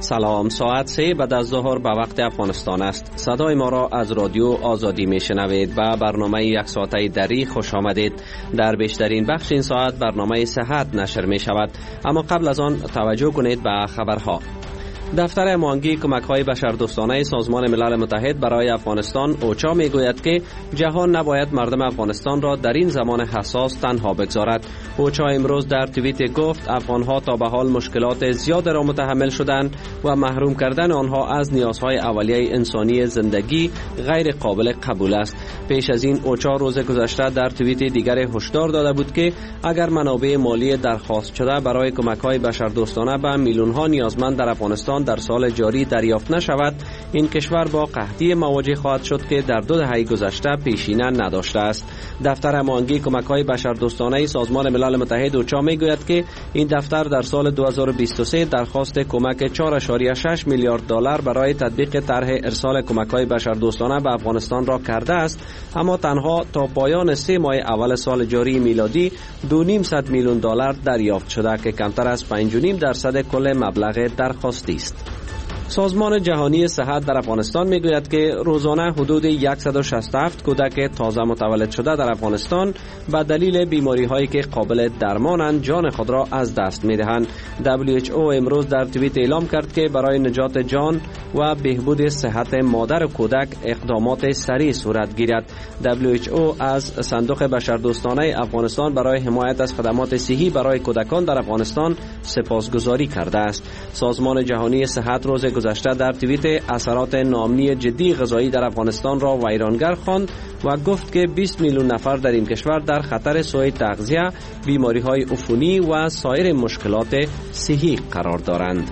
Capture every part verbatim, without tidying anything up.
سلام، ساعت سه بعد از ظهر به وقت افغانستان است. صدای ما را از رادیو آزادی می شنوید و برنامه یک ساعته دری خوش آمدید. در بیشترین بخش این ساعت برنامه صحت نشر می شود، اما قبل از آن توجه کنید به خبرها. دفتر هماهنگی کمک‌های بشردوستانه سازمان ملل متحد برای افغانستان اوچا میگوید که جهان نباید مردم افغانستان را در این زمان حساس تنها بگذارد. اوچا امروز در توییت گفت افغان‌ها تا به حال مشکلات زیاد را متحمل شدند و محروم کردن آنها از نیازهای اولیه انسانی زندگی غیر قابل قبول است. پیش از این اوچا روز گذشته در توییت دیگر هشدار داده بود که اگر منابع مالی درخواست شده برای کمک‌های بشردوستانه به میلیون‌ها نیازمند در افغانستان در سال جاری دریافت نشود، این کشور با قحطی مواجه خواهد شد که در دو دهه گذشته پیشینه نداشته است. دفتر هماهنگی کمک‌های بشردوستانه سازمان ملل متحد اوچا میگوید که این دفتر در سال دو هزار و بیست و سه درخواست کمک چهار ممیز شش میلیارد دلار برای تطبیق طرح ارسال کمک‌های بشردوستانه به افغانستان را کرده است، اما تنها تا پایان سه ماه اول سال جاری میلادی دو و نیم صد میلیون دلار دریافت شده که کمتر از پنج و نیم درصد کل مبلغ درخواستی است. سازمان جهانی صحت در افغانستان میگوید که روزانه حدود صد و شصت و هفت کودک تازه متولد شده در افغانستان به دلیل بیماری هایی که قابل درمانند جان خود را از دست میدهند. دبلیو اچ او امروز در توییت اعلام کرد که برای نجات جان و بهبود صحت مادر و کودک اقدامات سریع صورت گیرد. دبلیو اچ او از صندوق بشردوستانه افغانستان برای حمایت از خدمات صحی برای کودکان در افغانستان سپاسگزاری کرده است. سازمان جهانی صحت روز گذشته در توییت اثرات ناامنی جدی غذایی در افغانستان را ویرانگر خواند و گفت که بیست میلیون نفر در این کشور در خطر سوء تغذیه، بیماری‌های عفونی و سایر مشکلات صحی قرار دارند.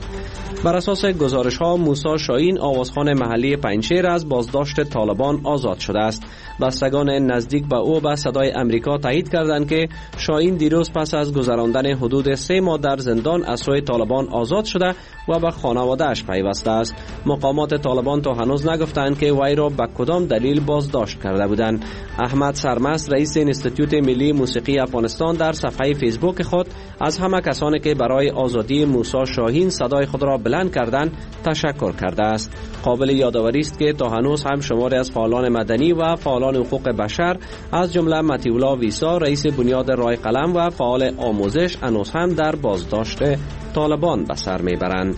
بر اساس گزارش ها موسی شاهین آوازخوان محلی پنجشیر از بازداشت طالبان آزاد شده است. بستگان نزدیک به او به صدای امریکا تایید کردند که شاهین دیروز پس از گذراندن حدود سه ماه در زندان از سوی طالبان آزاد شده و به خانواده‌اش پیوسته است. مقامات طالبان تا هنوز نگفتند که وی را به کدام دلیل بازداشت کرده بودند. احمد سرمست رئیس انستیتوت ملی موسیقی افغانستان در صفحه فیسبوک خود از همه کسانی که برای آزادی موسی شاهین صدای خود را بلند کردند تشکر کرده است. قابل یادآوری است که تا هنوز هم شماری از فعالان مدنی و فعالان حقوق بشر از جمله مطیع ویسا رئیس بنیاد رای قلم و فعال آموزش هنوز هم در بازداشت طالبان به سر میبرند.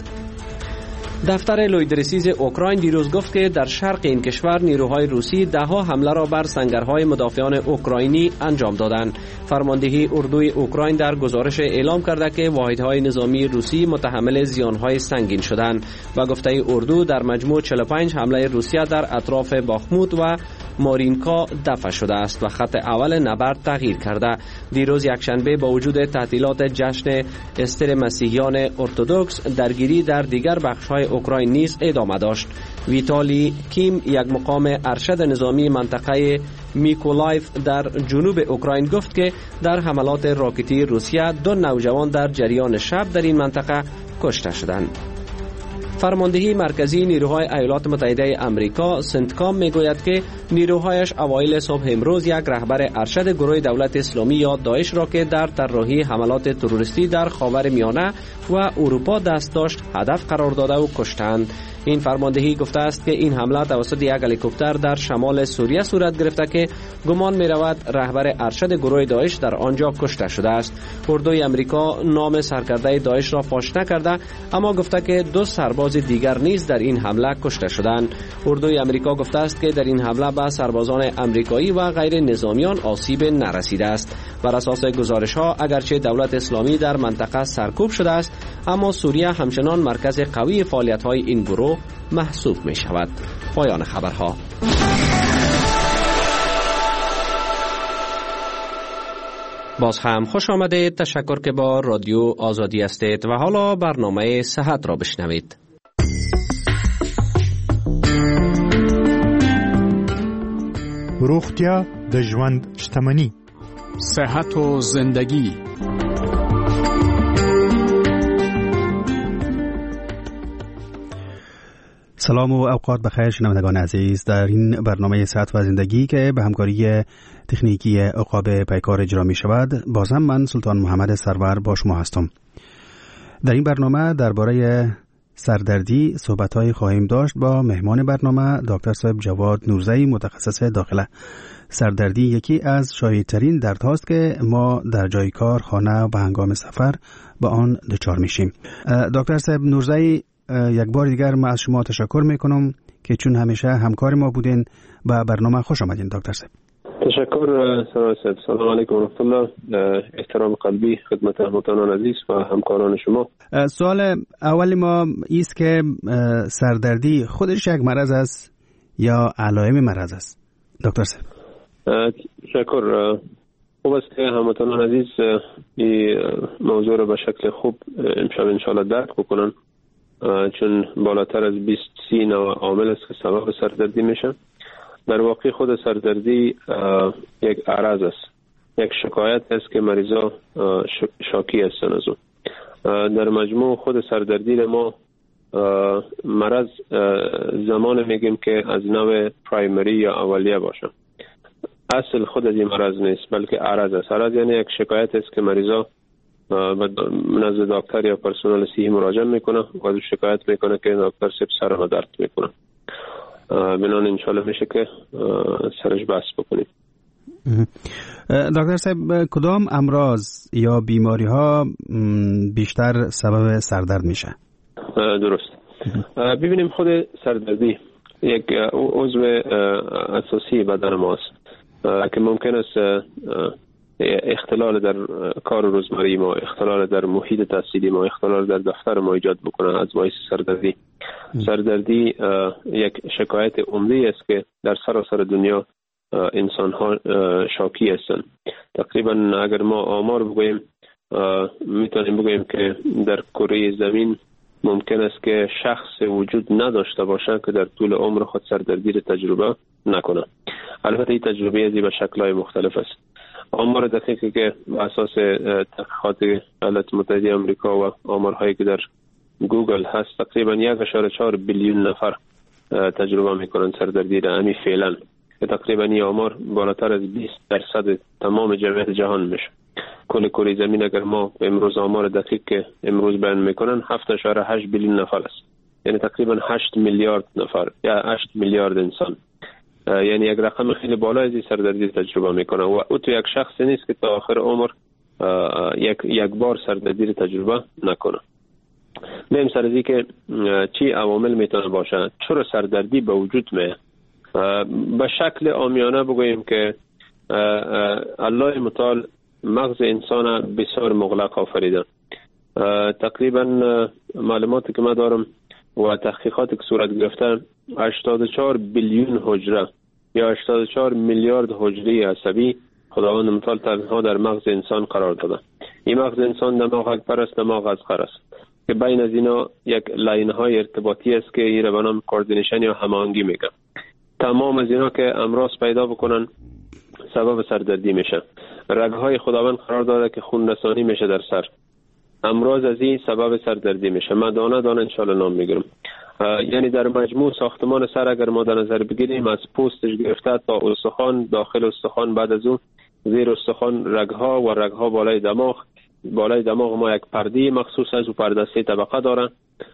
دفتر لویدرسیز اوکراین دیروز گفت که در شرق این کشور نیروهای روسی دهها حمله را بر سنگرهای مدافعان اوکراینی انجام دادند. فرماندهی اردوی اوکراین در گزارش اعلام کرده که واحدهای نظامی روسی متحمل زیانهای سنگین شدند و گفته اردو در مجموع چهل و پنج حمله روسیه در اطراف باخموت و مارینکا دفع شده است و خط اول نبرد تغییر کرده. دیروز یکشنبه با وجود تعطیلات جشن استر مسیحیان ارتدوکس درگیری در دیگر بخش‌های اوکراین نیز ادامه داشت. ویتالی کیم یک مقام ارشد نظامی منطقه میکولایف در جنوب اوکراین گفت که در حملات راکتی روسیه دو نوجوان در جریان شب در این منطقه کشته شدند. فرماندهی مرکزی نیروهای ایالات متحده آمریکا سنتکام میگوید که نیروهایش اوایل صبح امروز یک رهبر ارشد گروه دولت اسلامی یا داعش را که در طراحی حملات تروریستی در خاورمیانه و اروپا دست داشت هدف قرار داده و کشتند. این فرماندهی گفته است که این حمله توسط یک هلیکوپتر در شمال سوریه صورت گرفته که گمان می رود رهبر ارشد گروه داعش در آنجا کشته شده است. اردوی امریکا نام سرکرده داعش را فاش نکرده، اما گفته که دو سرباز دیگر نیز در این حمله کشته شدند. اردوی امریکا گفته است که در این حمله به سربازان امریکایی و غیر نظامیان آسیب نرسیده است. بر اساس گزارش ها اگرچه دولت اسلامی در منطقه سرکوب شده است، اما سوریه همچنان مرکز قوی فعالیت های این گروه محسوب می شود. پایان خبرها. باز هم خوش آمدید. تشکر که با رادیو آزادی هستید و حالا برنامه صحت را بشنوید. روغتیا د ژوند شتمني. صحت و زندگی. سلام و اوقات بخیر شنوندگان عزیز. در این برنامه صحت و زندگی که به همکاری تکنیکی عقاب پیکار اجرا می شود، بازم من سلطان محمد سرور با شما هستم. در این برنامه درباره سردردی صحبت‌های خواهیم داشت با مهمان برنامه دکتر صاحب جواد نورزئی، متخصص داخله. سردردی یکی از شایع‌ترین دردهاست که ما در جای کار، خانه و به هنگام سفر با آن دچار میشیم. دکتر صاحب نورزئی، یک بار دیگر من از شما تشکر میکنم که چون همیشه همکار ما بودین و برنامه خوش آمدین. دکتر صاحب تشکر سرای صاحب. سلام علیکم و رحمت الله. احترام قلبی خدمت هموطنان عزیز و همکاران شما. سوال اول ما ایست که سردردی خودش یک مرض است یا علائم مرض است؟ دکتر صاحب تشکر. خوب است که هموطنان عزیز این موضوع را به شکل خوب امشب انشاءالله درک بکنن، چون بالاتر از بیست سی نوع عامل است که سبب سردردی میشه. در واقع خود سردردی یک عرض است، یک شکایت است که مریضا شاکی هستند از اون. در مجموع خود سردردی را ما مرض زمان میگیم که از نوع پرایمری یا اولیه باشه. اصل خود از این مرض نیست بلکه عرض است. عرض یعنی یک شکایت است که مریضا نزد دکتر یا پرسنل صحی مراجعه میکنه و از شکایت میکنه که دکتر سب سرم درد میکنه. بنان انشالله میشه که سرش بحث بکنیم. دکتر صاحب کدام امراض یا بیماری ها بیشتر سبب سردرد میشه؟ درست. ببینیم خود سردردی یک عضو اساسی بدن ماست که ممکن است اختلال در کار روزمره ما، اختلال در محیط تحصیلی ما، اختلال در دفتر ما ایجاد بکنه از باعث سردردی. سردردی یک شکایت عمده است که در سراسر دنیا انسان ها شاکی هستند. تقریبا اگر ما آمار بگوییم میتونیم بگوییم که در کره زمین ممکن است که شخص وجود نداشته باشه که در طول عمر خود سردردی را تجربه نکنه. البته این تجربه ازی به شکل‌های مختلف است. آمار دقیقی که بر اساس تحقیقات ایالات متحده آمریکا و آمارهایی که در گوگل هست تقریبا یک و چهار بیلیون نفر تجربه میکنن سردردی را امی فعلا، که تقریبا این آمار بالاتر از بیست درصد تمام جمعیت جهان میشه. کل کره زمین اگر ما امروز آمار دقیق که امروز بیان میکنن هفت و هشت بیلیون نفر است، یعنی تقریبا هشت میلیارد نفر یا هشت میلیارد انسان، یعنی یک رقم خیلی بالا از سردردی تجربه میکنه و او تو یک شخص نیست که تا آخر عمر یک یک بار سردردی رو تجربه نکنه. بریم سر از این که چی عوامل میتونه باشه چرا سردردی به وجود میاد. به شکل عامیانه بگوییم که الله متعال مغز انسان بسیار مغلق آفریده. تقریبا معلوماتی که من دارم و تحقیقاتی که صورت گرفته هشتاد و چهار بیلیون حجره یا هشتاد و چهار میلیارد حجره عصبی خداوند متعال تنها در مغز انسان قرار داده. این مغز انسان دماغ اکبر است، دماغ اصغر است که بین از اینا یک لاین های ارتباطی است که این را به نام کوردینیشن یا هماهنگی میگن. تمام از اینا که امراض پیدا بکنن سبب سردردی میشه. رگهای خداوند قرار داده که خون رسانی میشه در سر، امراض از این سبب سردردی میشه. من دانه دانه انشالله نام میگیرم. یعنی در مجموع ساختمان سر اگر ما در نظر بگیریم از پوستش گرفته تا استخوان، داخل استخوان، بعد از اون زیر استخوان رگها و رگها بالای دماغ. بالای دماغ ما یک پرده مخصوص از و پرده سه طبقه داره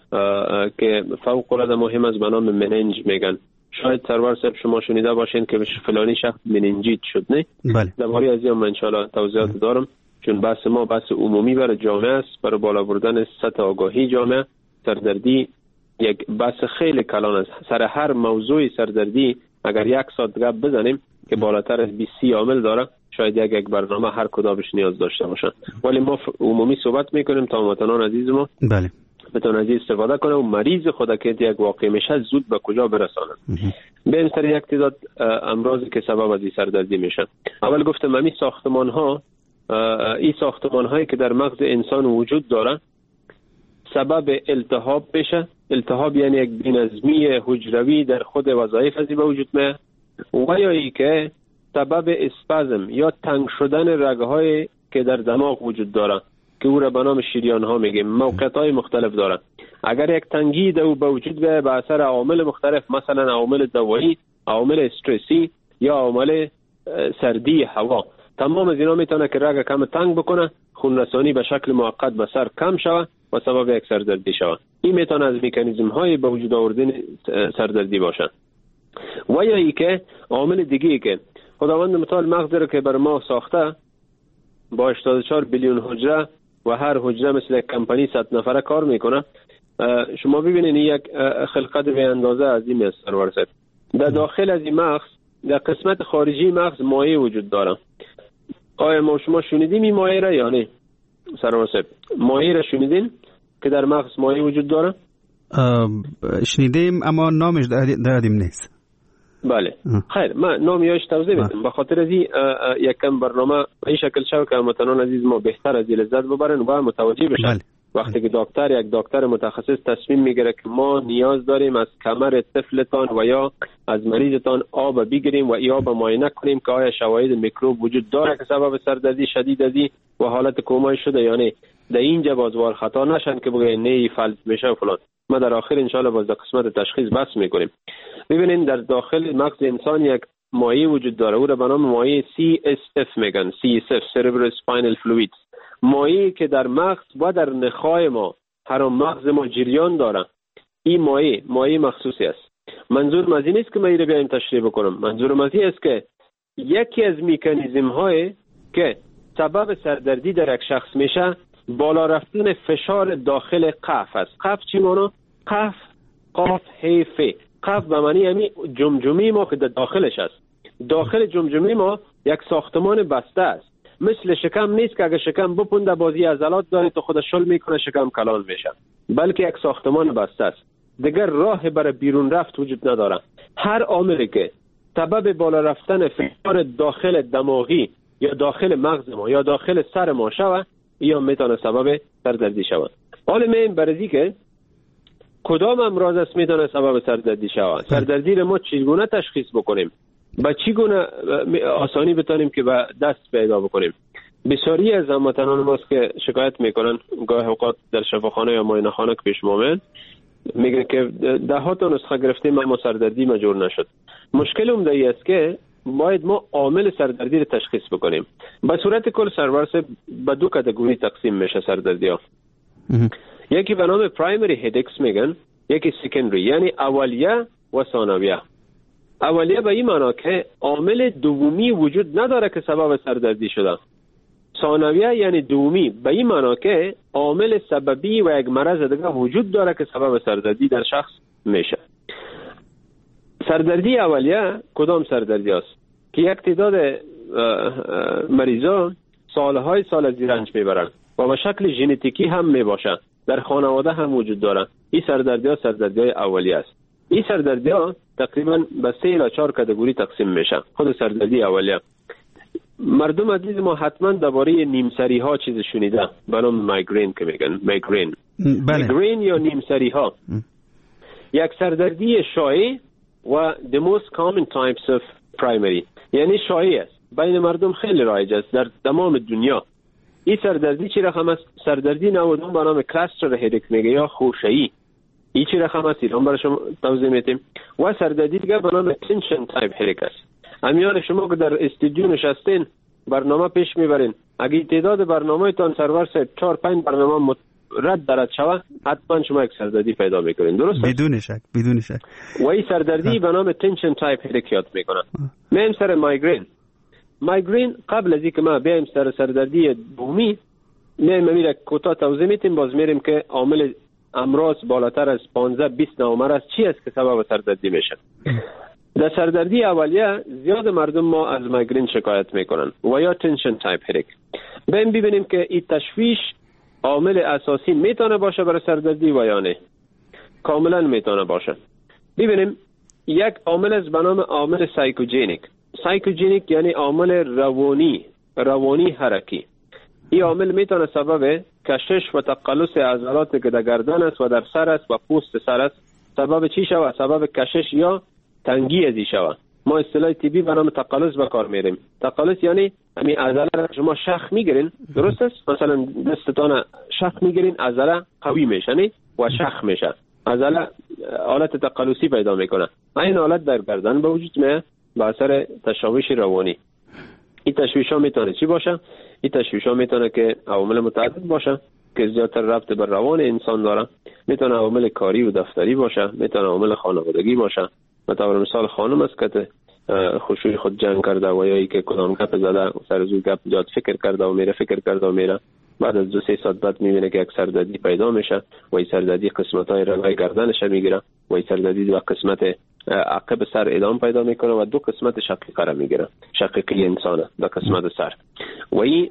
که فوق العاده مهم است به نام مننج میگن. شاید سرور صاحب شما شنیده باشین که فلانی شخص مننجیت شد، نه؟ بله. درباره از این من انشالله توضیحات دارم، چون بحث ما بحث عمومی برای جامعه است، برای بالا بردن سطح آگاهی جامعه. سردردی یک بحث خیلی کلان است. سر هر موضوع سردردی اگر یک ساعت گپ بزنیم که بالاتر از بیست عامل داره، شاید یک یک برنامه هر کدامش نیاز داشته باشه، ولی ما عمومی صحبت میکنیم تا هموطنان عزیز ما بله بتونه از استفاده کنه و مریض خود که یک واقع میشه زود به کجا برسانه. بریم سر یک تعداد امراضی که سبب از این سردردی میشه. اول گفتم همین ساختمان ها، این ساختمان هایی که در مغز انسان وجود داره سبب التهاب بشه. التهاب یعنی یک بی‌نظمی حجروی در خود وظایف از به وجود میاد، و یا ای که سبب اسپازم یا تنگ شدن رگهای که در دماغ وجود داره که او را به نام شریان ها میگیم، موقعیت های مختلف داره. اگر یک تنگی در او به وجود بیاید به اثر عوامل مختلف، مثلا عوامل دوایی، عوامل استرسی یا عوامل سردی هوا، تمام از اینا میتونه که رگ کم تنگ بکنه، خون رسانی به شکل موقت به سر کم شوه و سبب یک سردردی شوه. این میتونه از مکانیزم های به وجود آوردن سردردی باشه. و یا ای که عامل دیگه ای که خداوند متعال مغز رو که بر ما ساخته با هشتاد و چهار بیلیون حجره و هر حجره مثل یک کمپانی صد نفره کار میکنه. شما ببینید یک خلقت به اندازه عظیم است سرور صاحب. در داخل از این مغز در قسمت خارجی مغز مایع وجود داره. آیا ما شما شنیدیم این مایع را یا نه سرور صاحب؟ مایع را شنیدین که در مغز مایع وجود داره؟ شنیدیم اما نامش دادیم نیست. بله خیر، من نام یاش توضیح میدم. به خاطر از این یک کم برنامه به این شکل شو که هموطنان عزیز ما بهتر از این لذت ببرن و متوجه بشن. بله. وقتی که دکتر یک دکتر متخصص تصمیم میگیره که ما نیاز داریم از کمر طفلتان و یا از مریضتان آب بگیریم و ای آب معاینه کنیم که آیا شواهد میکروب وجود داره که سبب سردردی شدید ازی و حالت کومایی شده یا نه، در اینجا بازوار خطا نشن که بگه نه فلج میشه و فلان. ما در آخر ان شاء الله باز در قسمت تشخیص بحث میکنیم. ببینید در داخل مغز انسان یک مایع وجود داره، او را به نام مایع سی اس اف میگن، سی اس اف Cerebral Spinal Fluid. مایعی که در مغز و در نخاع ما هر مغز ما جریان داره. این مایع مایع مخصوصی است. منظور از این نیست که من اینو بیایم تشریح بکنم. منظور از این است که یکی از مکانیزم های که سبب سردردی در یک شخص میشه بالا رفتن فشار داخل قف است. قف چی معنی؟ قف قاف ه ف. قف به معنی همین جمجمه ما که در داخلش است. داخل جمجمه ما یک ساختمان بسته است. مثل شکم نیست که اگه شکم بپونده بازی عضلات داره تو خودش شل میکنه شکم کلان میشه، بلکه یک ساختمان بسته است. دیگر راه برای بیرون رفت وجود نداره. هر عاملی که سبب بالا رفتن فشار داخل دماغی یا داخل مغز ما یا داخل سر ما شود یا میتونه سبب سردردی شود. حالا میم برای که کدام امراض است میتونه سبب سردردی شود؟ سردردی رو ما چگونه تشخیص بکنیم؟ با چگونه آسانی بتونیم که به دست پیدا بکنیم؟ بسیاری از هموطنان ماست که شکایت میکنن گاه اوقات در شفاخانه یا معاینه خانه که پیش ما میاد میگن که ده ها تا نسخه گرفتیم اما سردردی مجور نشد. مشکل عمده است که باید ما عامل سردردی رو تشخیص بکنیم. به صورت کل سرور سے به دو کاتگوری تقسیم میشه سردردی ها. یکی به نام پرایمری هدکس میگن، یکی سکندری یعنی اولیه و ثانویه. اولیه به این معنی که عامل دومی وجود نداره که سبب سردردی شده. ثانویه یعنی دومی به این معنی که عامل سببی و یک مرض دیگه وجود داره که سبب سردردی در شخص میشه. سردردی اولیه کدام سردردی است؟ که یک تعداد مریضا سالهای سال از رنج میبرن و به شکل ژنتیکی هم میباشه، در خانواده هم وجود داره. این سردردی ها سردردی های اولیه است. این سردردی ها تقریبا به سه یا چهار کاتگوری تقسیم میشه. خود سردردی اولیه مردم عزیز ما حتما درباره نیمسری ها چیز شنیده به نام مایگرین که میگن مایگرین. مایگرین یا نیمسری ها یک سردردی شایع و the most common types of primary یعنی شایع است، بین مردم خیلی رایج است در تمام دنیا. این سردردی چی رقم است؟ سردردی نودم به نام کلاستر هدک میگه یا خوشه‌ای. این چی رقم است؟ ایران برای شما توضیح میدیم. و سردردی دیگه به نام تنشن تایپ هدک است. امیان شما که در استودیو نشستین برنامه پیش میبرین، اگه تعداد برنامه تان سرور سه چهار پنج برنامه رد درد شوه حتما شما یک سردردی پیدا میکنین. درست؟ بدون شک بدون شک. و این سردردی به نام تنشن تایپ هدک یاد میکنن. میم سر مایگرین. مایگرین قبل از اینکه ما بیایم سر سردردی دومی میم میره کوتاه توضیح میتیم، باز میریم که عامل امراض بالاتر از پانزده بیست نامر است چی است که سبب سردردی میشه. در سردردی اولیه زیاد مردم ما از مایگرین شکایت میکنن و یا تنشن تایپ هدک. ببین ببینیم که این تشویش عامل اساسی میتونه باشه برای سردردی و یا نه. کاملا میتونه باشه. ببینیم یک عامل از به نام عامل سایکوجینیک. سایکوجینیک یعنی عامل روانی روانی حرکی. این عامل میتونه سبب کشش و تقلص عضلات که در گردن است و در سر است و پوست سر است سبب چی شود؟ سبب کشش یا تنگی ازی شود. ما اصطلاح طبی به نام تقلص به کار میریم. تقلص یعنی همین عضله را شما شخ میگیرین، درست است؟ مثلا دستتان شخ میگیرین عضله قوی میشه نه و شخ میشه، عضله حالت تقلصی پیدا میکنه. این حالت در گردن به وجود میاد به اثر تشویش روانی. این تشویش ها میتونه چی باشه؟ این تشویش ها میتونه که عوامل متعدد باشه که زیادتر ربط به روان انسان داره. میتونه عوامل کاری و دفتری باشه، میتونه عوامل خانوادگی باشه. مثلا مثال خانم است که خوشوی خود جنگ کرده و یا ای که کدام گپ زده سر زوی گپ جات فکر کرده و میره فکر کرده و میره بعد از دو سه ساعت بعد میبینه که یک سردردی پیدا میشه و این سردردی قسمت های رگای گردنش میگیره و این سردردی دو قسمت عقب سر ادام پیدا میکنه و دو قسمت شقیقه را میگیره، شقیقی انسانه دو قسمت سر. و این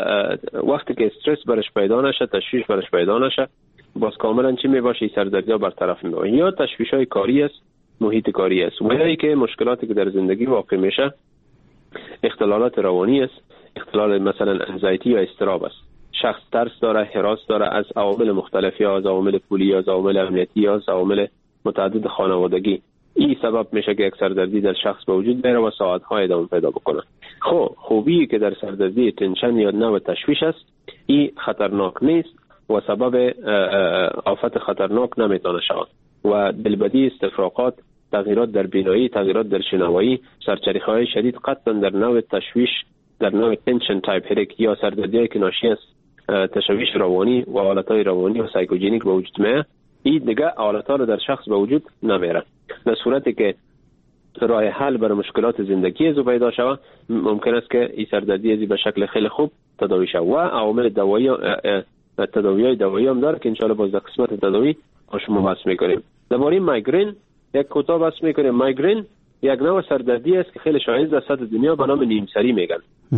وقتی که استرس برش پیدا نشه، تشویش برش پیدا نشه، باز کاملا چی میباشه؟ این سردردی ها برطرف میشه. یا تشویش های کاری است، محیط کاری است، و یا ای که مشکلاتی که در زندگی واقع میشه اختلالات روانی است، اختلال مثلا انزایتی یا اضطراب است. شخص ترس داره، هراس داره از عوامل مختلفی، از عوامل پولی، یا از عوامل امنیتی، یا از عوامل متعدد خانوادگی. این سبب میشه که یک سردردی در شخص به وجود بیاره و ساعت‌های ادامه پیدا بکنه. خب خوبی که در سردردی تنشن یا نوع تشویش است، این خطرناک نیست و سبب آفت خطرناک نمیتونه شود و دلبدی، استفراغات، تغییرات در بینایی، تغییرات در شنوایی، سرچریخه‌های شدید قطعا در نوع تشویش، در نوع تنشن تایپ هدک یا سردردی که ناشی از تشویش روانی و حالتهای روانی و سایکوژنیک به وجود میاد، این دیگه حالتها رو در شخص به وجود نمیاره. در صورتی که راه حل برای مشکلات زندگی از پیدا شود، ممکن است که این سردردی ازی به شکل خیلی خوب تداوی شود و عوامل دوایی تداوی‌های دوایی هم داره که ان شاءالله باز در قسمت تداوی با شما بحث میکنیم. درباره مایگرین یک کوتاه بحث میکنیم. مایگرین یک نوع سردردی است که خیلی شایع در سطح دنیا به نام نیم سری میگن.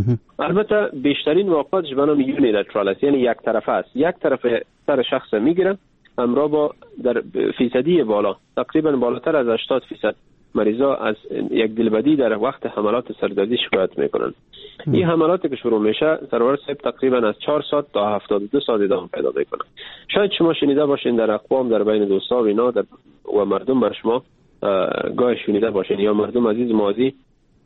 البته بیشترین واقعاتش به نام یونیلترال است، یعنی یک طرفه است. یک طرف سر شخص میگیره همراه با در فیصدی بالا، تقریبا بالاتر از هشتاد فیصد مریضا از یک دلبدی در وقت حملات سردردی شکایت میکنن. این حملاتی که شروع میشه سرور صاحب تقریبا از چهار ساعت تا هفتاد و دو ساعت ادامه پیدا میکنه. شاید شما شنیده باشین در اقوام در بین دوستا و اینا در و مردم بر شما گاه شنیده باشین یا مردم عزیز مازی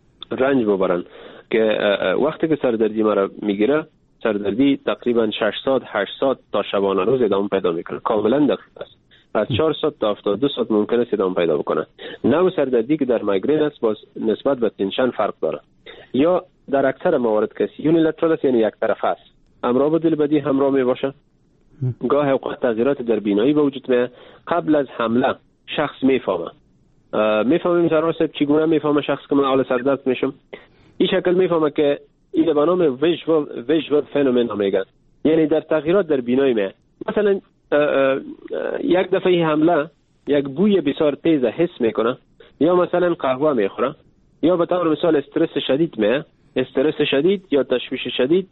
رنج ببرن که وقتی که سردردی مرا میگیره، سردردی تقریبا شش ساعت هشت ساعت تا شبانه روز ادامه پیدا میکنه. کاملا دقیق است. از چهار ساعت تا هفتاد و دو ساعت ممکن است ادامه پیدا بکنه. نوع سردردی که در مایگرین است باز نسبت به تنشن فرق داره. یا در اکثر موارد کسی یونیلترال است، یعنی یک طرفه است، همراه با دلبدی همراه می باشه. گاه اوقات تغییرات در بینایی به وجود میاد. قبل از حمله شخص میفهمه میفهمه مثلا چگونه میفهمه شخص که من حال سردرد میشم. این شکل میفهمه که این به نام ویژوال ویژوال فنومن میگن، یعنی در تغییرات در بینایی میاد. مثلا اه اه یک دفعه حمله یک بوی بسیار تیز حس میکنه، یا مثلا قهوه میخوره، یا به طور مثال استرس شدید میاد. استرس شدید یا تشویش شدید،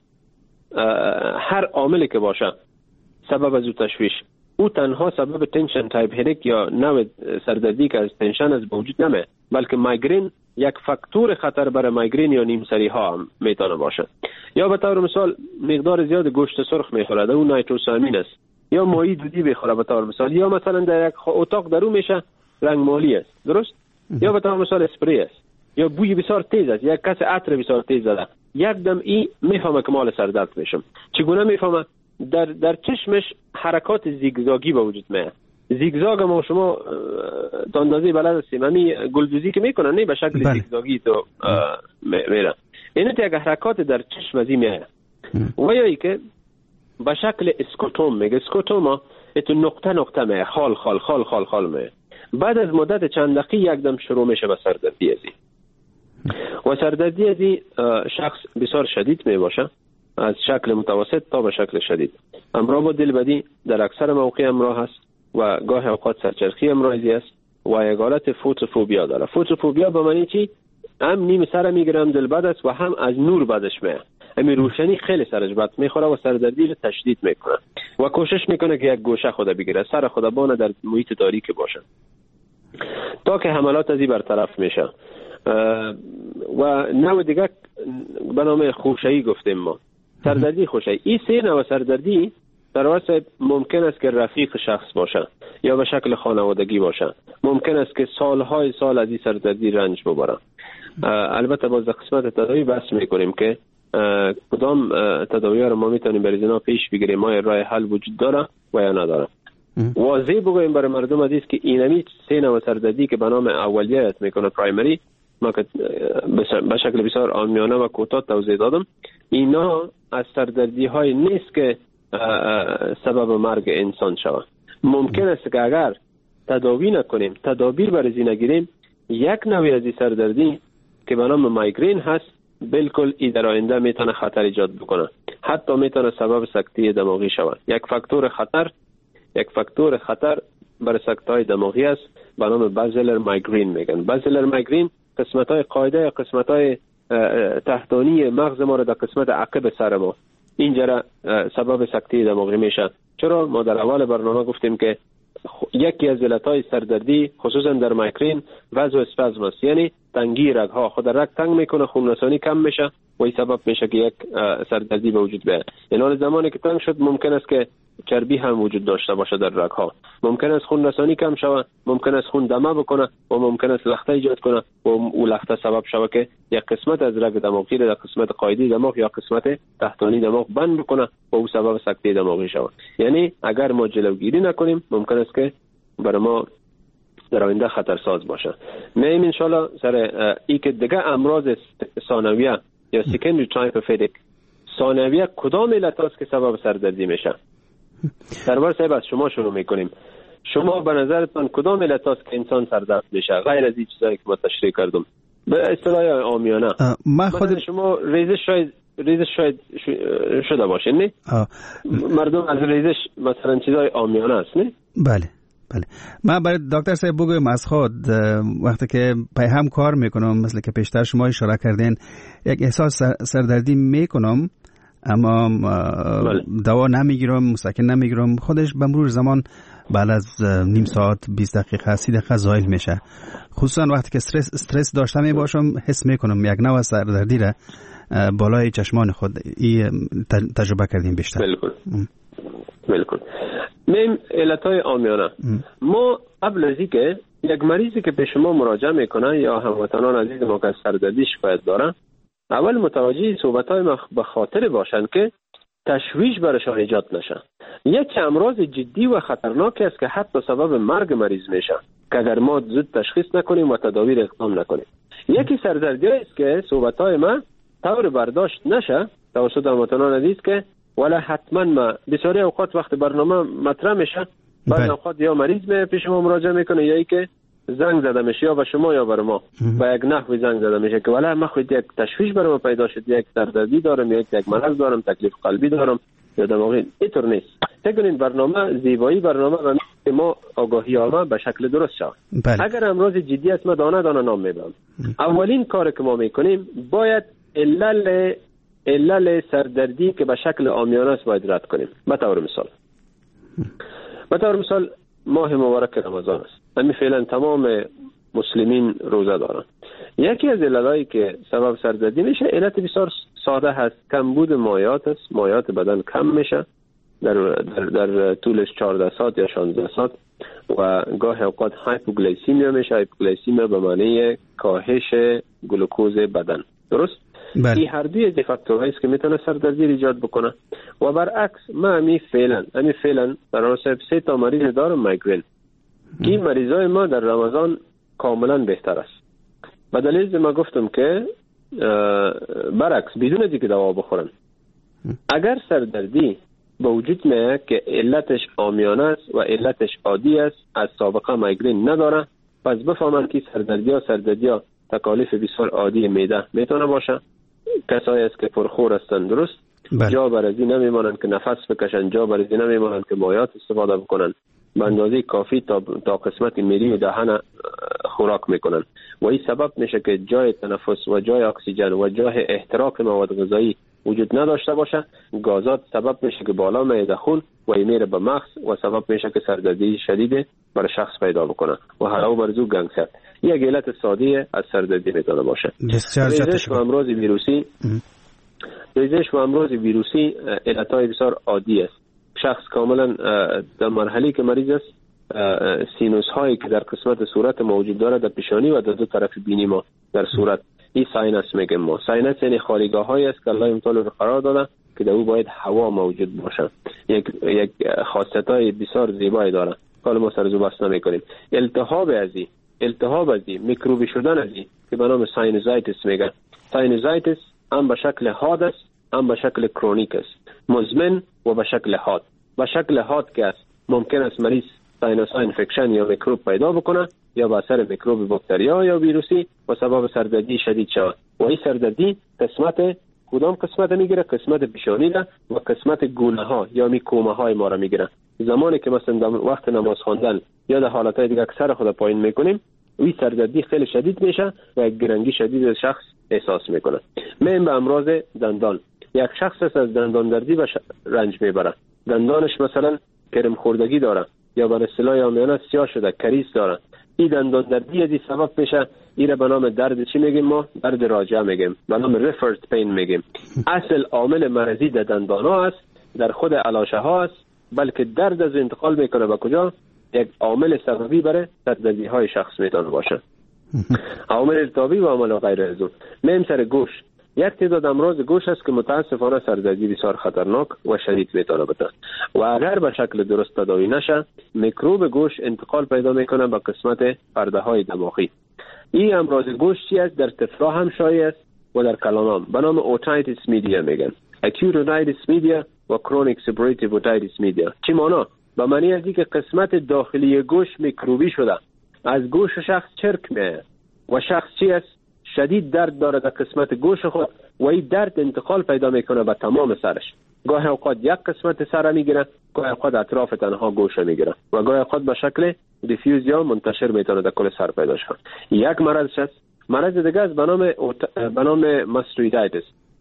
هر عاملی که باشه سبب از او تشویش، او تنها سبب تنشن تایپ هدک یا نوع سردردی که از تنشن از وجود نمیاد، بلکه مایگرین یک فاکتور خطر برای مایگرین یا نیم سری ها هم میتونه باشه. یا به طور مثال مقدار زیاد گوشت سرخ میخوره، اون نایتروسامین است، یا ماهی دودی بخوره به طور مثال، یا مثلا در یک اتاق درو میشه رنگ مالی است، درست؟ یا به طور مثال اسپری است، یا بوی بسیار تیز است، یک کس عطر بسیار تیز زده، یک دم این میفهمه که مال سردرد میشم. چگونه میفهمه؟ در در چشمش حرکات زیگزاگی به وجود میاد. زیگزاگ ما شما تا اندازه بلد هستیم، همین گلدوزی که میکنن نه به شکل بله. زیگزاگی تو میره. این یک حرکات در چشم ازی میاد. و یا ای که به شکل اسکوتوم میگه. اسکوتوما اتو نقطه نقطه میاد، خال خال خال خال خال میاد. بعد از مدت چند دقیقه یک دم شروع میشه به سردردی ازی. و سردردی ازی شخص بسیار شدید می باشه، از شکل متوسط تا به شکل شدید. همراه با دلبدی در اکثر مواقع همراه است و گاه اوقات سرچرخی همراهی است و یک حالت فوتوفوبیا داره. فوتوفوبیا به معنی چی؟ هم نیم سر میگیره، هم دلبد است و هم از نور بدش میاد. همین روشنی خیلی سرش بد میخوره و سردردی رو تشدید میکنه و کوشش میکنه که یک گوشه خود بگیره، سر خود بانه در محیط تاریک باشه تا که حملات ازی برطرف میشه. و نوع دیگه به نام خوشایی گفتیم ما، سردردی خوشایی. این سه نوع سردردی در واسه ممکن است که رفیق شخص باشه یا به شکل خانوادگی باشه. ممکن است که سالهای سال از این سردردی رنج ببره. البته باز در قسمت تداوی بحث میکنیم که کدام تداوی ها رو ما میتونیم برای اینا پیش بگیریم، ما راه حل وجود داره و یا نداره. واضح بگویم برای مردم عزیز که اینمی سه نوع سردردی که به نام اولیت میکنه پرایمری، ما که به شکل بسیار عامیانه و کوتاه توضیح دادم، اینا از سردردی های نیست که سبب مرگ انسان شود، ممکن است که اگر تداوی نکنیم، تدابیر برای نگیریم، یک نوعی از سردردی که به نام مایگرین هست بالکل ای در آینده میتونه خطر ایجاد بکنه، حتی میتونه سبب سکته دماغی شود. یک فاکتور خطر یک فاکتور خطر برای سکته های دماغی است به نام بازیلر مایگرین میگن. بازیلر مایگرین قسمت های قاعده یا قسمت های تحتانی مغز ما را در قسمت عقب سر ما اینجا سبب سکته دماغی میشه. چرا؟ ما در اول برنامه گفتیم که یکی از علتهای سردردی خصوصا در مایگرین وازو اسپازم است، یعنی تنگی رگ ها. خود رگ تنگ میکنه، خون رسانی کم میشه و این سبب میشه که یک سردردی به وجود بیاد. یعنی زمانی که تنگ شد ممکن است که چربی هم وجود داشته باشه در رگ ها، ممکن است خون رسانی کم شود، ممکن است خون دمه بکنه و ممکن است لخته ایجاد کنه و اون لخته سبب شود که یک قسمت از رگ دماغی را در قسمت قاعده دماغ یا قسمت تحتانی دماغ بند بکنه و اون سبب سکته دماغی شود. یعنی اگر ما جلوگیری نکنیم ممکن است که برای ما در آینده خطرساز باشه. میم ان شاء الله سر ای که دیگه امراض ثانویه یا سکندری تایپ اف هدیک ثانویه کدام علت است که سبب سردردی میشه؟ سرور صاحب از شما شروع میکنیم. شما به نظرتان کدام علت است که انسان سردرد میشه غیر از این چیزایی که ما تشریح کردم به اصطلاح عامیانه؟ ما خود شما ریزش شاید ریزش شاید شده باشه نه؟ مردم از ریزش مثلا چیزای عامیانه است نه؟ بله بله. من برای دکتر صاحب بگویم از خود وقتی که پیهم کار میکنم مثل که پیشتر شما اشاره کردین یک احساس سردردی میکنم اما بله. دوا نمیگیرم، مسکن نمیگیرم، خودش به مرور زمان بعد از نیم ساعت بیست دقیقه سی دقیقه زایل میشه. خصوصا وقتی که استرس استرس داشته می باشم حس میکنم یک نوع سردردی را بالای چشمان خود ای تجربه کردیم بیشتر. بالکل بالکل. میم علتهای عامیانه. ما قبل از اینکه یک مریضی که به شما مراجعه میکنه یا هموطنان عزیز ما که سردردی شکایت داره اول متوجه صحبت‌های ما به خاطر باشند که تشویش برشان ایجاد نشه. یک امراض جدی و خطرناک است که حتی سبب مرگ مریض میشه که اگر ما زود تشخیص نکنیم و تداوی اقدام نکنیم. یکی سردردی است که صحبت‌های ما طور برداشت نشه توسط هموطنان عزیز که ولی حتما ما بسیاری اوقات وقت برنامه مطرح میشه بعضی اوقات یا مریض می پیش ما مراجعه میکنه یا ای که زنگ زده میشه یا به شما یا بر ما با یک نحوی زنگ زده میشه که ولی من خود یک تشویش برام ما پیدا شد، یک سردردی دارم یا یک مرض دارم، تکلیف قلبی دارم یا دماغی. اینطور نیست. فکر کنین برنامه زیبایی برنامه و ما آگاهی آما به شکل درست شود. اگر امراض جدی است ما دانه دانه نام میبرم. اولین کار که ما میکنیم باید علل علل سردردی که به شکل عامیانه است باید رد کنیم. به طور مثال به طور مثال ماه مبارک رمضان است. همین فعلا تمام مسلمین روزه دارن. یکی از عللایی که سبب سردردی میشه علت بسیار ساده هست، کمبود مایعات است. مایعات بدن کم میشه در در, در طولش چهارده ساعت یا شانزده ساعت و گاه اوقات هایپوگلیسیمیا میشه. هایپوگلیسیمیا به معنی کاهش گلوکوز بدن. درست؟ بله. این هر دوی از فاکتورهایی است که میتونه سردردی ایجاد بکنه و برعکس ما همی فعلا همی فعلا در صاحب سه تا مریض دارم مایگرین. این مریضای ما در رمضان کاملا بهتر است. به دلیل ما گفتم که برعکس بدون از اینکه دوا بخورن اگر سردردی به وجود میاد که علتش عامیانه است و علتش عادی است، از سابقه مایگرین نداره، پس بفهمن که سردردی ها سردردی ها تکالیف بسیار عادی معده میتونه باشه. کسایی است که پرخور هستن درست بله. جا برازی نمیمانند که نفس بکشن، جا برازی نمیمانند که مایعات استفاده بکنن، به اندازه کافی تا تا قسمت میری و دهن خوراک میکنن و این سبب میشه که جای تنفس و جای اکسیژن و جای احتراق مواد غذایی وجود نداشته باشه. گازات سبب میشه که بالا میاد خون و این میره به مغز و سبب میشه که سردردی شدید برای شخص پیدا بکنه و هر برزو گنگسر. یک علت ساده از سردردی میتونه باشه. ریزش و امراض ویروسی ریزش و امراض ویروسی علتهای بسیار عادی است. شخص کاملا در مرحله که مریض است سینوس هایی که در قسمت صورت موجود داره در پیشانی و در دو طرف بینی ما در صورت این ساینس میگیم ما. ساینس یعنی خالیگاه هایی است که الله امتحان رو قرار داده که در او باید هوا موجود باشه. یک یک خاصیت های بسیار زیبایی داره. حالا ما سرزو بحث نمیکنیم. التهاب ازی التهاب ازی میکروبی شدن ازی که به نام ساینوزایتس میگن. ساینوزایتس هم به شکل حاد است هم به شکل کرونیک است، مزمن و به شکل حاد. به شکل حاد که است ممکن است مریض ساینوس اینفکشن یا میکروب پیدا بکنه یا با اثر میکروب باکتریا یا ویروسی و سبب سردردی شدید شود. و این سردردی قسمت کدام قسمت میگیره؟ قسمت پیشانی را و قسمت گونه ها یا می کومه های ما را میگیره. زمانی که مثلا وقت نماز خواندن یا در حالت های دیگه سر خود پایین میکنیم، این سردردی خیلی شدید میشه و گرنگی شدید شخص احساس میکنه. میم به امراض دندان، یک شخص از دندان دردی و رنج میبره، دندانش مثلا کرم خوردگی داره یا به اصطلاح عامیانه سیاه شده، کریز داره، این دندان دردی از این سبب میشه. این به نام درد چی میگیم ما؟ درد راجع میگیم، به نام ریفرد پین میگیم. اصل عامل مرضی در دندان ها است، در خود علاشه ها است، بلکه درد از انتقال میکنه به کجا؟ یک عامل سببی برای سردردی های شخص میتونه باشه. عامل ارتابی و عامل غیر از اون. میم سر گوش، یک تعداد امراض گوش است که متاسفانه سردردی بسیار خطرناک و شدید میتونه بده و اگر به شکل درست تداوی نشه میکروب گوش انتقال پیدا میکنه به قسمت پرده های دماغی. این امراض گوش چی است؟ در طفلا هم شایع است و در کلانام به نام اوتایتیس میدیا میگن. اکیوت اوتایتیس میدیا و کرونیک سپراتیو اوتایتیس میدیا. چی معنی؟ به معنی از اینکه قسمت داخلی گوش میکروبی شده، از گوش شخص چرک میاد و شخص چی است؟ شدید درد داره در قسمت گوش خود و این درد انتقال پیدا میکنه به تمام سرش. گاهی اوقات یک قسمت سر میگیره، گاهی اوقات اطراف تنها گوش میگیره و گاهی اوقات به شکل دیفیوز یا منتشر میتونه در کل سر پیدا شه. یک مرض است. مرض دیگه است به نام به نام ماستویدیتس.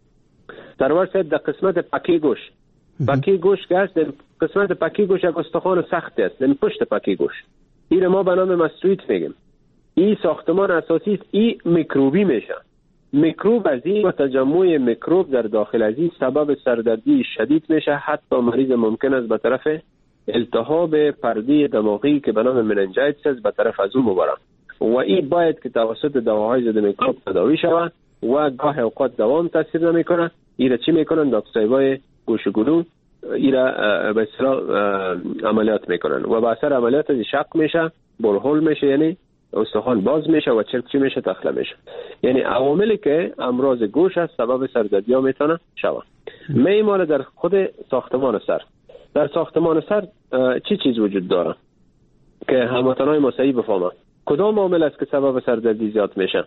در واقع در قسمت پکی گوش، پکی گوش که است، قسمت پکی گوش یک استخوان سخت است، در پشت پکی گوش. این ما به نام ماستویت میگیم. این ساختمان اساسی است، این میکروبی میشه. میکروب از این و تجمع میکروب در داخل از این سبب سردردی شدید میشه. حتی مریض ممکن است به طرف التهاب پرده دماغی که به نام مننجایتس است به طرف از اون ببره و این باید که توسط دواهای ضد میکروب تداوی شود و گاه اوقات دوام تاثیر نمیکنه. اینا چی میکنن؟ دکترای گوش و گلو اینا به اصطلاح عملیات میکنن و با اثر عملیات از شق میشه، برهول میشه، یعنی استخوان باز میشه و چرک میشه، تخله میشه. یعنی عواملی که امراض گوش است سبب سردردی ها میتونه شود. میمال در خود ساختمان سر، در ساختمان سر چی چیز وجود داره که هموطنای ما صحیح بفهمن کدام عامل است که سبب سردردی زیاد میشه؟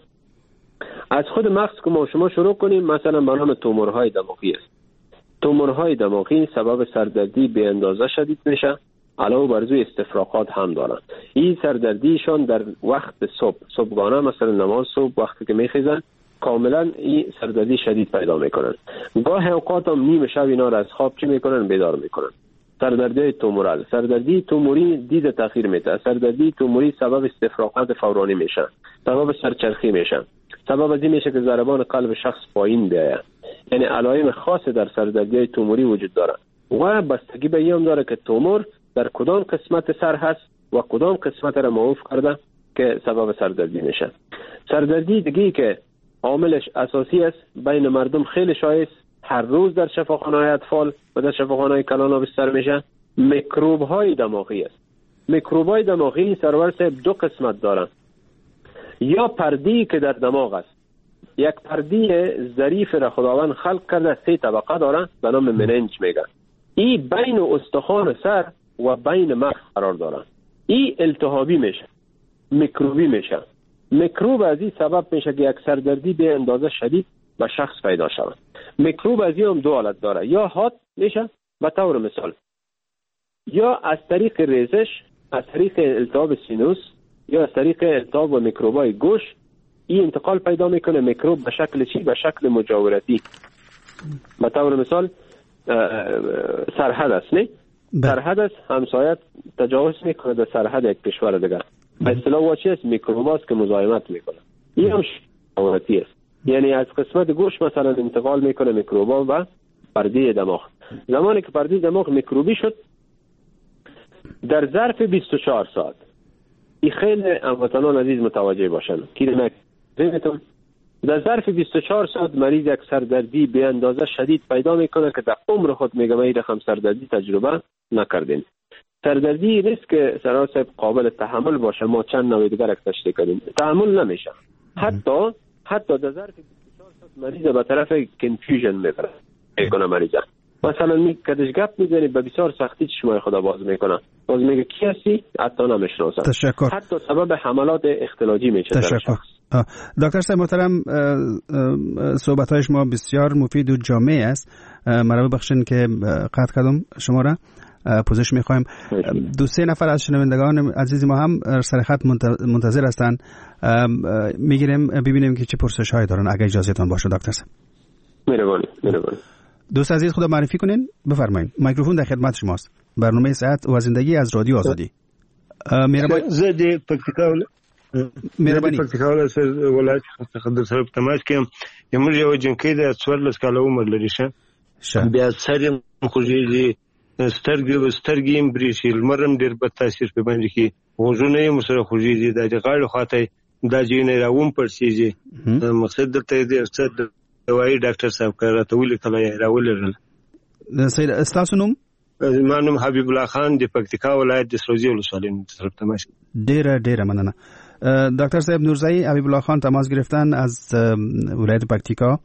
از خود مغز که ما شما شروع کنیم، مثلا به نام تومورهای دماغی است. تومورهای دماغی سبب سردردی به اندازه شدید میشه، علاوه بر زوی استفراغات هم دارن. این سردردیشان در وقت صبح صبحگانه، مثلا نماز صبح وقتی که میخیزن، کاملا این سردردی شدید پیدا میکنن. گاه اوقات هم نیمه شب اینا را از خواب چی میکنن؟ بیدار میکنن. سردردی تومورال، سردردی توموری دید تاخیر میده، سردردی توموری سبب استفراغات فورانی میشه، سبب سرچرخی میشه، سبب از این میشه که ضربان قلب شخص پایین بیاید. یعنی علائم خاص در سردردی توموری وجود داره و بستگی به این داره که تومور در کدام قسمت سر هست و کدام قسمت را معوف کرده که سبب سردردی میشه. سردردی دیگه که عاملش اساسی است، بین مردم خیلی شایع است، هر روز در شفاخانه‌های اطفال و در شفاخانه‌های کلان بستر میشه، میکروب های دماغی است. میکروب های دماغی سرور صاحب دو قسمت دارن. یا پرده‌ای که در دماغ است، یک پرده ظریف را خداوند خلق کرده، سه طبقه داره به نام مننج میگن. این بین استخوان سر و بین مغز قرار داره. این التهابی میشه، میکروبی میشه. میکروب از این سبب میشه که یک سردردی به اندازه شدید به شخص پیدا شود. میکروب از این هم دو حالت داره، یا حاد میشه به طور مثال، یا از طریق ریزش، از طریق التهاب سینوس، یا از طریق التهاب و میکروبای گوش. این انتقال پیدا میکنه میکروب به شکل چی؟ به شکل مجاورتی. به طور مثال سرحد است، نه؟ سرحد است، همسایت تجاوز میکنه در سرحد یک کشور دیگر. به اصطلاح واچی است میکروب است که مزاحمت میکنه. این هم مجاورتی است. یعنی از قسمت گوش مثلا انتقال میکنه میکروبا و پرده دماغ. زمانی که پرده دماغ میکروبی شد، در ظرف بیست و چهار ساعت، این خیلی هموطنان عزیز متوجه باشن که نمیتون، در ظرف بیست و چهار ساعت مریض یک سردردی به اندازه شدید پیدا میکنه که در عمر خود میگه ما این رقم سردردی تجربه نکردیم. سردردی نیست که سراسر صاحب قابل تحمل باشه، ما چند نوع دیگر تشریح کردیم، تحمل نمیشه. حتی حتی در ظرف بیست و چهار ساعت مریض به طرف کنفیوژن میبره میکنه مریض. مثلا می کدش گپ میزنی به بسیار سختی چشمای خدا باز میکنه، باز میگه کی هستی حتی نمیشناسه. تشکر. حتی سبب حملات اختلاجی میشه. تشکر. دکتر صاحب محترم، صحبت های شما بسیار مفید و جامع است. مرا ببخشید که قطع کردم شما را. پوزش میخوایم. دو سه نفر از شنوندگان عزیز ما هم سر خط منتظر هستند. میگیریم ببینیم که چه پرسش هایی دارن اگه اجازهتون باشه دکتر صاحب. مهربانی مهربانی. دوست عزیز خدا معرفی کنین، بفرمایید. میکروفون در خدمت شماست. برنامه صحت و زندگی از رادیو آزادی. مهربانی. زه پکتیکا مهربانی. پکتیکا ولایت څخه در سره تماس کوم. یموږ یو جنکی د څوارلس کاله عمر لري شه. بیا سره خوږیږي، سترګې سترګې هم بریښي، لمر هم ډېر بد تاثیر په باندې کوي، غوږونه یې ورسره خوږیږي، د غاړې خواته دا ځینې راوم پړسېږي. مقصد دلته دی څه دوایي ډاکټر صاحب که راته ولیکله یې راولېږله. سید ستاسو نوم؟ زما نوم حبیب الله خان د پکتیکا ولایت د سروزي ولسوالۍ طرف تماس. ډېره ډېره مننه. دکتر صاحب نورزایی، حبیب الله خان تماس گرفتن از ولایت پکتیکا،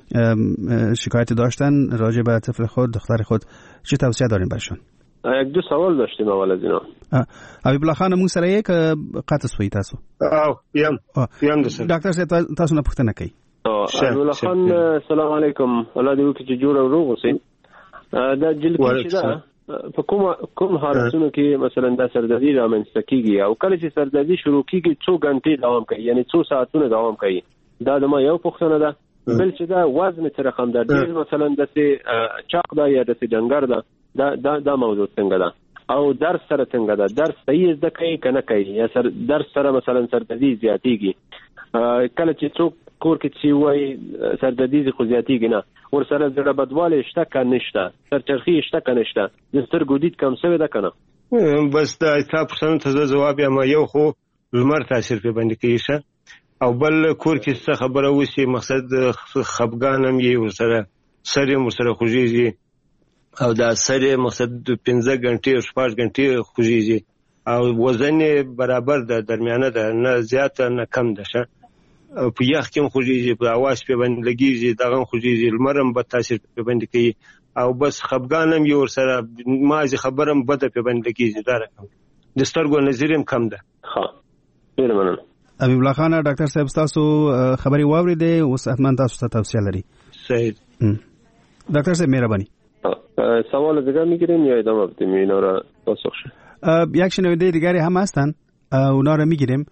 شکایت داشتن راجع به طفل خود، دختر خود. چه توصیه دارین برشون؟ یک دو سوال داشتیم اول از اینا. حبیب الله خان مون سره یک قطع سوی تاسو. او یم یم دسه. ډاکټر صاحب تاسو نه پوښتنه کوي. حبیب الله خان سلام علیکم. الله دې وکړي چې جوړ او روغ اوسئ. دا جلکی چې ده په کوم کوم حالتونو کې مثلا دا سردردي رامنځته کیږي او کله چې سردردي شروع کیږي څو غنټې دوام کوي، یعنی څو ساعتونه دوام کوي؟ دا د ما یو پوښتنه ده. بل چې دا وزن تر رقم ده ډیر مثلا د سي چاق دا یا د سي ډنګر ده، دا دا دا موضوع څنګه ده؟ او درس سره څنګه ده؟ درس صحیح زده کوي کنه کوي یا سر درس سره مثلا سردردي زیاتیږي؟ کله چې څوک کور کې چې وای سردردي خو زیاتیږي نه، ور سره زړه بدواله شته کنه نشته، سرچرخي شته کنه نشته، د سترګو دید کم څه ده کنه؟ بس دا تاسو څنګه ته جواب یم. یو خو لمر تاثیر په باندې کوي شه، او بل کور کې څه خبره وسی مقصد خپګانم یې ورسره سره ورسره خوږیږي، او دا سره مقصد پنځه غنټې شپږ غنټې خوږیږي، او وزن برابر ده، درمیانه ده، نه زیات نه کم ده شه. په یخ کې خوږیږي، په اواز په باندې لګیږي، دغه خوږیږي، لمرم به تاثیر په باندې کوي، او بس خپګانم یې ورسره مازي خبرم بده په باندې لګیږي. دا رقم د سترګو نظریم کم ده. ها ډیر مننه. حبیب الله خان ډاکټر صاحب تاسو خبري واوریدې، اوس حتمان تاسو ته توصیه لري. صحیح. ډاکټر صاحب مهرباني. سوال دیگه میگیریم یا ادامه بدیم اینا را پاسخ شه؟ یک شنونده دیگری هم هستن، اونا را میگیریم.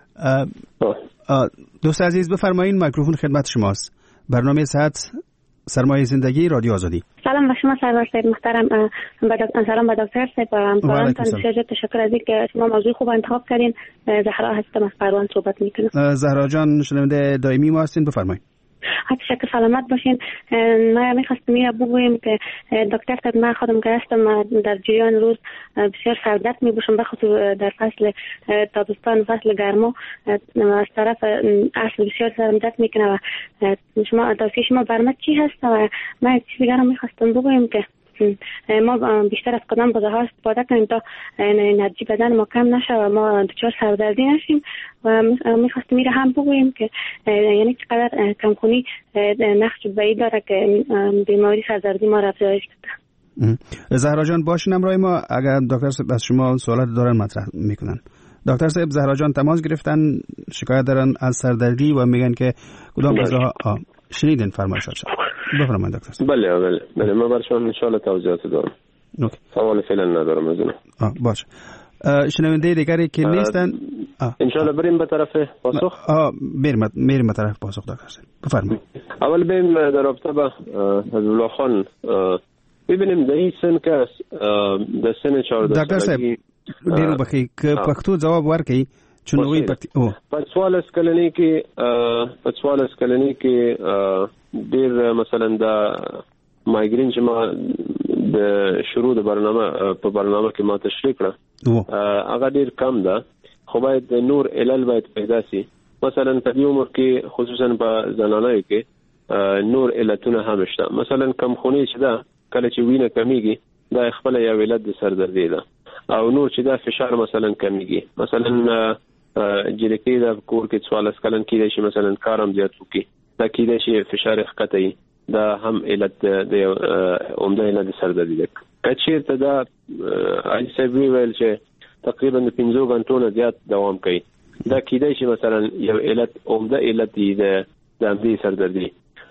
دوست عزیز بفرمایید، میکروفون خدمت شماست. برنامه صحت سرمایه زندگی رادیو آزادی. سلام به شما سرور صاحب محترم. سلام به دکتر صاحب و همکارانتان. بسیار تشکر از اینکه شما موضوع خوب انتخاب کردین. زهرا هستم از پروان صحبت میکنم. زهرا جان شنونده دائمی ما هستین، بفرمایید. تشکر، سلامت باشین. ما میخواستم اینو بگویم که دکتر صاحب من خودم که هستم در جریان روز بسیار سردرد میباشم، بخصوص در فصل تابستان، فصل گرما از طرف اصل بسیار سرم درد میکنه و شما توصیه شما برمت چی هست؟ و من یک چیز دیگر هم میخواستم بگویم که ما بیشتر از کدام غذاها استفاده کنیم تا انرژی بدن ما کم نشه و ما دچار سردردی نشیم، و میخواستم میره هم بگوییم که یعنی چقدر کمخونی نقش بعید داره که بیماری سردردی ما را افزایش بده. زهرا جان باشین همراه ما، اگر دکتر صاحب از شما سوالات دارن مطرح میکنن. دکتر صاحب زهرا جان تماس گرفتن، شکایت دارن از سردردی و میگن که کدام غذاها شنیدین فرمایشات. بفرمایید دکتر صاحب. بله بله بله ما برشون ان شاء الله توضیحات دارم. اوکی. سوال فعلا ندارم از اون. آه باشه. شنونده دیگری که نیستن ان شاء الله بریم به طرف پاسخ. آه بریم بریم به طرف پاسخ دکتر صاحب. بفرمایید. اول بریم در رابطه با حبیب الله خان. ببینیم در این سن که در سن چهارده دکتر صاحب ډیرو بخی که پښتو جواب ورکړي چنوي پټي او په سوال اسکلنی کې په سوال اسکلنی کې ډیر مثلا دا مایګرین چې ما د شروع د برنامه په برنامه کې ما تشریح کړه هغه ډیر کم ده، خو باید نور علل باید پیدا سي. مثلا په دې عمر کې خصوصا په زنانه کې نور علتونه هم شته. مثلا کم خونی چې ده کله چې وینه کمیږي دا خپل یو علت د سردردي ده، او نور چې دا فشار مثلا کمیږي، مثلا جلکی دا کور کې سوال اسکلن کېږي چې مثلا کارم زیات وکړي، دا کېږي چې فشار ښکته دا هم علت د عمده علت سردردي ده. کچیرته دا اج سوي ویل چې تقریبا د پنځو غنټو نه زیات دوام کوي، دا کیدای شي مثلا یو علت عمده علت دی د عمدي سردردي.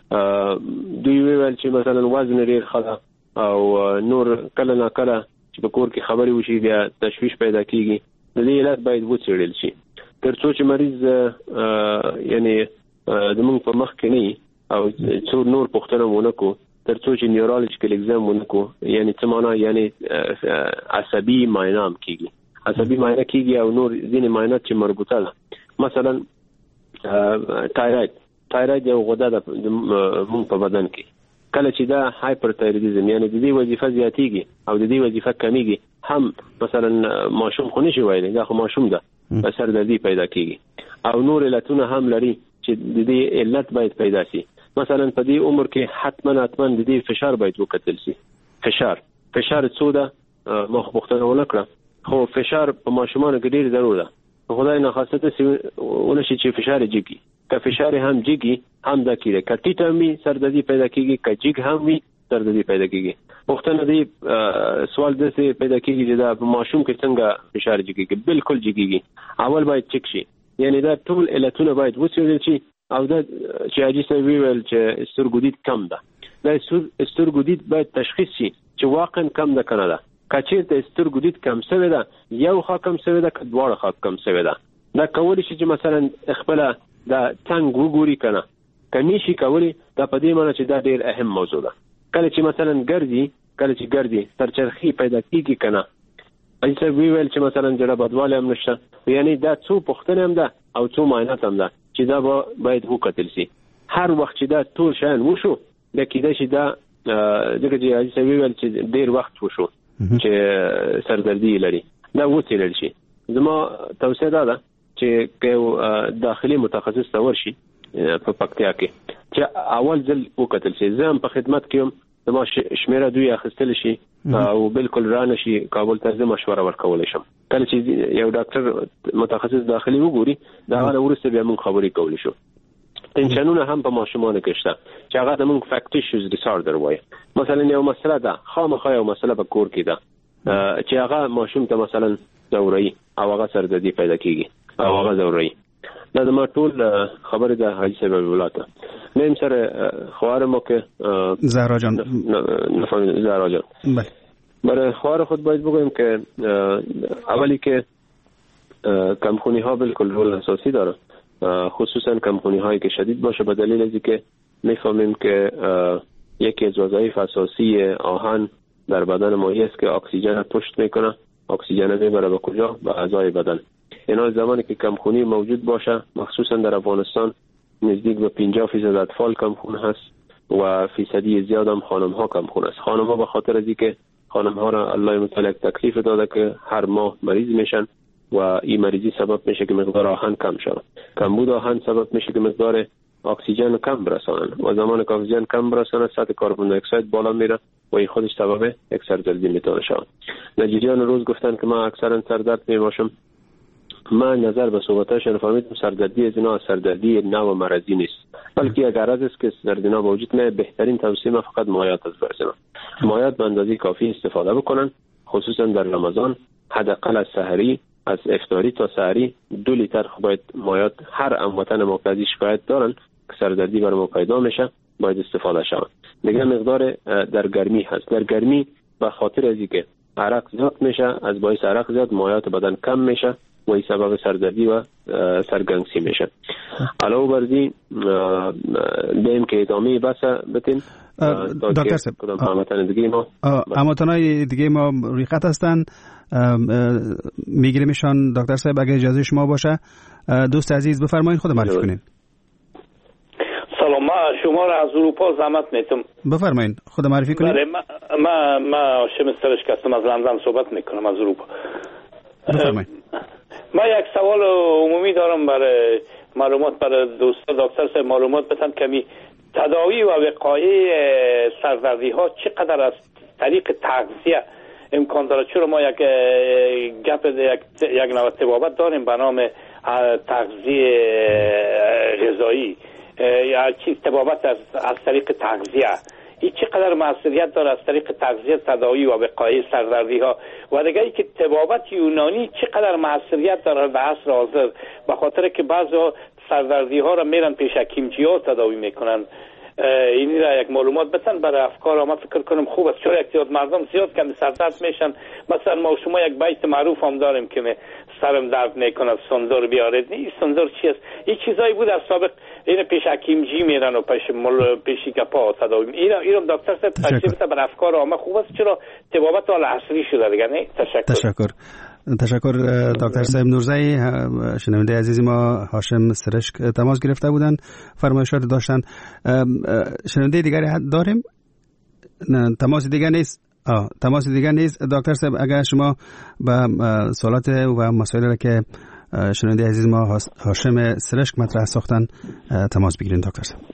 دوی ویل چې مثلا وزن ډیر خلا او نور کله نه کله چې په کور کې خبري وشي بیا تشویش پیدا کیږي، د دې علت باید وڅېړل شي تر څو چې مریض یعنی د موږ په مخ کې نه او څو نور پوښتنه ونکو تر څو چې نیورولوژیکل ایگزام ونکو، یعنی څه معنا یعنی عصبي معاینه کیږي، عصبي معاینه کیږي او نور ځینې معاینات چې مربوطه ده، مثلا تایراید تایراید یو غده ده موږ په بدن کې، کله چې دا هایپرتایرویډیزم یعنی د دې وظیفه زیاتېږي او د دې وظیفه کمیږي، هم مثلا ماشوم خو نشي وایي دا خو ماشوم ده سردردي پیدا کیږي، او نور علتونه هم لري چې د دې علت باید پیدا شي. مثلا په دې عمر کې حتما حتما د دې فشار باید وکتل شي. فشار فشار څو ده مخ پوښتنه ونکړه، خو فشار په ماشومانو کې ډیر ضرور ده. خدای نه خاصه څه ونشي چې فشار جګي، که فشار هم جګي هم دا کیږي، که ټیټ هم سردردي پیدا کیږي، که جګ هم وي سردردي پیدا کیږي. پوښتنه دی سوال دسه پیدا کیږي چې دا په ماشوم کې څنګه فشار جګيږي؟ بالکل جګيږي. اول باید چک شي، یعنی دا ټول علتونه باید وڅېړل شي او دا چې اجي سوي ویل چې سترګودید کم ده، دا سترګودید باید تشخیص شي چې واقعا کم ده کنه ده. کچېرته سترګودید کم شوی ده، یو خا کم شوی ده، که دواړه خا کم شوی ده، دا کولی شي چې مثلا خپل دا څنګه وګوري کنه، کني شي کولی. دا په دې معنی چې دا ډیر اهم موضوع ده. کله چې مثلا ګرځي کله چې ګرځي سرچرخي پیدا کیږي کنه، ایسه وی ویل چې مثلا جړه بدواله هم نشته، یعنی دا څو پوښتنه هم ده او څو معاینات هم ده چې دا باید وکتل شي. هر وخت چې دا ټول شان وشو د کېدای شي دا دغه چې ایسه وی ویل چې ډیر وخت وشو چې سردردي لري، دا وڅېړل شي. زما توصیه ده چې یو داخلي متخصص ته ورشي په پکتیا کې چې اول ځل وکتل شي. زه هم په خدمت کې یم، زما شمیره دوی اخیستل شي او بالکل رانه شي کابل ته زه مشوره ورکول شم. کله چې یو ډاکټر متخصص داخلي وګوري دا غره ورسته بیا موږ خبرې کول شو. تنشنونه هم په ماشومانو کې شته چې هغه د موږ فاکټیشوز ډیساردر وایي. مثلا یو مسله ده خامخا یو مسله په کور کې ده چې هغه ماشوم ته مثلا ضروري او هغه سردردي پیدا کیږي او هغه ضروري. دا د ما ټول خبره ده حاجی صاحب ولاته نیم سره خواره مو که زهرا جان نفهم زهرا جان بله برای خواره خود باید بگویم که اولی که کمخونی ها بالکل رول اساسی داره، خصوصا کمخونی هایی که شدید باشه، به دلیل ازی که میفهمیم که یکی از وظایف اساسی آهن در بدن ما است که اکسیژن پشت میکنه، اکسیژن میبره به کجا؟ به اعضای بدن. اینا زمانی که کمخونی موجود باشه، مخصوصا در افغانستان نزدیک به پنجاه فیصد اطفال کمخون هست و فیصدی زیاد هم خانم ها کمخون است. خانم ها به خاطر از اینکه خانم ها را الله متعال تکلیف داده که هر ماه مریض میشن و این مریضی سبب میشه که مقدار آهن کم شود. کمبود آهن سبب میشه که مقدار اکسیژن کم برسانن و زمان که اکسیژن کم برسانه سطح کربن دی اکساید بالا میره و این خودش سبب یک سردردی میتونه شود. نجیریان روز گفتن که من اکثرا سردرد میباشم. من نظر به صحبتاشون فهمیدم سردردی از اینا سردردی نوع مرضی نیست، بلکه اگر از است که سردردی با وجود نه، بهترین توصیه من فقط مایعات از برسنم. مایعات به اندازه کافی استفاده بکنن، خصوصا در رمضان حداقل از سحری، از افطاری تا سحری دو لیتر باید مایعات هر هموطن ما که شکایت دارن که سردردی بر ما پیدا میشه باید استفاده شود. دیگه مقدار در گرمی هست، در گرمی به خاطر از اینکه عرق زیاد میشه، از باعث عرق زیاد مایعات بدن کم میشه و این سبب سردردی و سرگنگسی میشه. علاوه بر این بیم که ادامه بس بتین دکتر صاحب هموطن دیگه ما هموطنای دیگه ما روی خط هستن، میگیریمشان. دکتر صاحب اگه اجازه شما باشه دوست عزیز بفرمایید خود معرفی کنین. سلام، ما شما را از اروپا زحمت میتم. بفرمایید خود معرفی کنین. بله، ما ما هاشم سرشک هستم، از لندن صحبت میکنم، از اروپا. بفرمایید. ما یک سوال عمومی دارم برای معلومات برای دوستان. دکتر صاحب معلومات بدن کمی تداوی و وقایع سردردی ها چقدر از طریق تغذیه امکان داره؟ چون ما یک گپ یک یک نوع طبابت داریم به نام تغذیه غذایی یا چی طبابت از از طریق تغذیه، این چقدر موثریت داره از طریق تغذیه، تداوی و وقایع سردردی ها، و دیگه ای که طبابت یونانی چقدر موثریت داره در عصر حاضر، به خاطر که بعضا سردردی ها را میرن پیش حکیمچی ها تداوی میکنن. اینی را یک معلومات بتن برای افکار ما فکر کنم خوب است، چون احتیاط مردم زیاد کم سردرد میشن. مثلا ما شما یک بیت معروف هم داریم که سرم درد میکنه سندور بیارید. این سندور چی است؟ این چیزایی بود از سابق این پیش حکیمجی میرن و پیش مل پیشی گپا تداوی. اینا اینا دکتر صاحب تشریح بده برای افکار ما خوب است، چرا طبابت حال عصری شده دیگه. نه تشکر تشکر تشکر دکتر صاحب نورزئی. شنونده عزیزی ما هاشم سرشک تماس گرفته بودن، فرمایشات داشتن. شنونده دیگری داریم؟ نه تماس دیگر نیست. آه تماس دیگر نیست. دکتر صاحب اگر شما به سوالات و مسائلی که شنونده عزیز ما هاشم سرشک مطرح ساختن تماس بگیرین دکتر صاحب.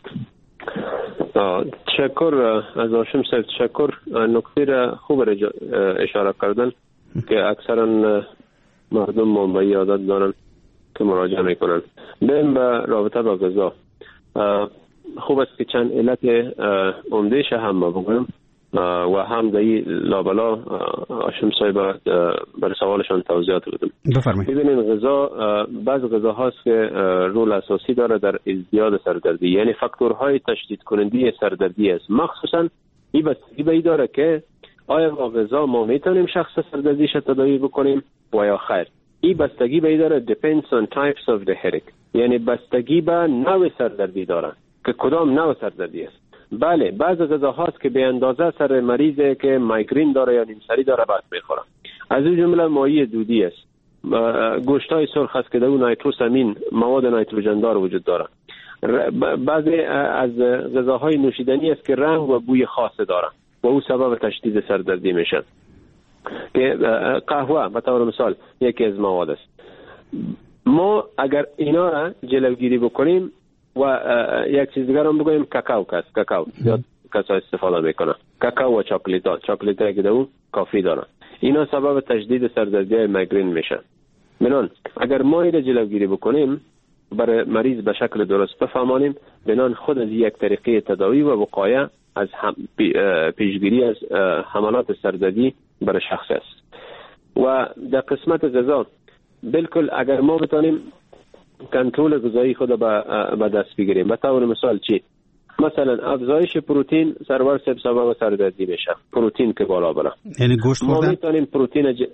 تشکر از هاشم صاحب. تشکر. نکته خوب را اشاره کردن که اکثرا مردم منبعی عادت دارن که مراجعه میکنن. بریم به رابطه با غذا. خوب است که چند علت عمدهش هم بگویم و هم دایی لابلا هاشم صاحب بر سوالشان توضیحات بدم. بفرمایید. ببینید غذا، بعض غذا هاست که رول اساسی داره در ازدیاد سردردی، یعنی فاکتورهای تشدید کننده سردردی است. مخصوصا این بستگی به این داره که آیا با غذا ما میتونیم شخص سردردیش تداوی بکنیم و یا خیر. این بستگی به این داره depends on types of the headache، یعنی بستگی به نوع سردردی داره که کدام نوع سردردی است. بله بعض غذا هاست که به اندازه سر مریضه که مایگرین داره یا نیمسری داره بس میخوره. از این جمله ماهی دودی است، گوشتای سرخ است که در اون نیتروسامین مواد نیتروژن دار وجود داره. بعضی از غذاهای نوشیدنی است که رنگ و بوی خاص داره و او سبب تشدید سردردی میشه. که قهوه به طور مثال یکی از مواد است. ما اگر اینا را جلوگیری بکنیم و یک چیز دیگر هم بگویم، کاکائو کس کاکائو زیاد کسا استفاده میکنه، کاکائو و چاکلیت چاکلیت که اون کافی داره، اینا سبب تشدید سردردی مایگرین میشه. بنان اگر ما این جلوگیری بکنیم برای مریض به شکل درست بفهمانیم، بنان خود از یک طریقه تداوی و وقایه از پیشگیری از حملات سردردی برای شخص است. و در قسمت غذا بالکل اگر ما بتانیم کنترل غذایی خود به دست بگیریم، به طور مثال چی؟ مثلا افزایش پروتئین سرور سب سبب سردردی میشه، پروتئین که بالا بره، یعنی گوشت خوردن. ما میتونیم پروتئین ج...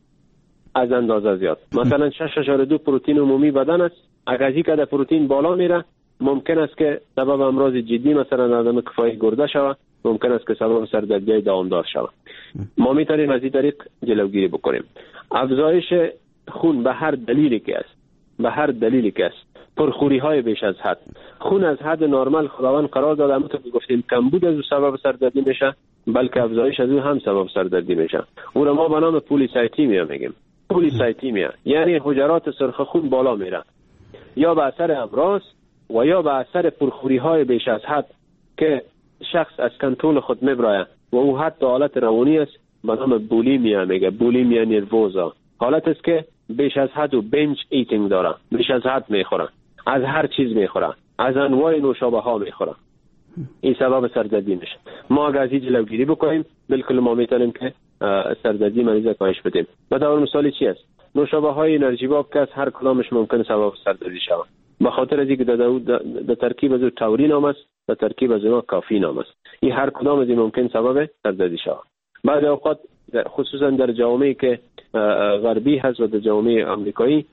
از اندازه زیاد، مثلا شش اشاره دو پروتئین عمومی بدن است، اگر از این که پروتئین بالا میره ممکن است که سبب امراض جدی مثلا عدم کفایی گرده شود، ممکن است که سبب سردردی دامدار شود. ما میتونیم از این طریق جلوگیری بکنیم. افزایش خون به هر دلیلی که است، به هر دلیلی که است، پرخوری های بیش از حد، خون از حد نرمال خداوند قرار داده، همونطور که گفتیم کمبود از او سبب سردردی میشه، بلکه افزایش از او هم سبب سردردی میشه. او را ما به نام پولیسایتیمیا میگیم. پولیسایتیمیا یعنی حجرات سرخ خون بالا میره، یا به اثر امراض و یا به اثر پرخوری های بیش از حد که شخص از کنترل خود میبره و او حتی حالت روانی است، به نام بولیمیا میگه. بولیمیا نروزا حالت است که بیش از حد و بنج ایتینگ داره، بیش از حد میخوره، از هر چیز میخوره، از انواع نوشابه ها میخوره. این سبب سردردی میشه. ما اگر از این جلوگیری بکنیم بالکل ما میتونیم که سردردی مریض کاهش بدیم. به طور مثالی چی است؟ نوشابه های انرژی باب که از هر کدامش ممکن سبب سردردی شود، به خاطر از اینکه در ترکیب از تاورین هم است، در ترکیب از اونها کافین هم است. این هر کدام از این ممکن سبب سردردی شود. بعضی اوقات خصوصا در جامعه که غربی هست و در جامعه آمریکایی،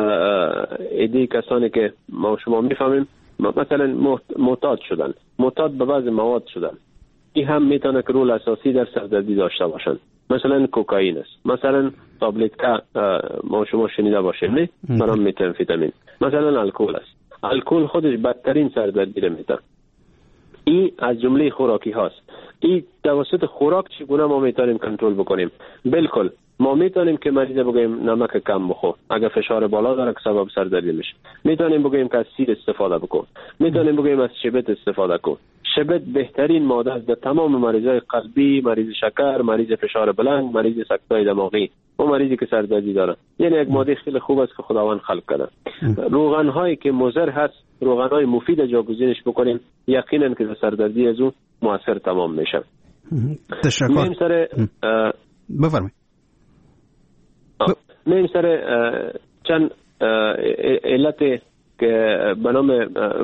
ایده کسانی که ما شما میفهمیم مثلا معتاد شدن، معتاد به بعض مواد شدن، این هم میتونه که رول اساسی در سردردی داشته باشند. مثلا کوکائین است، مثلا تابلت که ما شما شنیده باشید نه، برام متامفتامین، مثلا الکل است. الکل خودش بدترین سردردی رو میده. این از جمله خوراکی هاست. این توسط خوراک چگونه ما میتونیم کنترل بکنیم؟ بالکل ما میتونیم که مریض بگیم نمک کم بخور، اگر فشار بالا داره که سبب سردردی میشه. میتونیم بگیم که از سیر استفاده بکن، میتونیم بگیم از شبت استفاده کن. شبت بهترین ماده است در تمام مریضای قلبی، مریض شکر، مریض فشار بلند، مریض سکته دماغی و مریضی که سردردی داره. یعنی یک ماده خیلی خوب است که خداوند خلق کرده. روغن هایی که مضر هست روغنای مفید جاگزینش بکنیم، یقینا که سردردی از او موثر تمام میشه. تشکر. میم سر بفرمایید. میم سر چند علت که به نام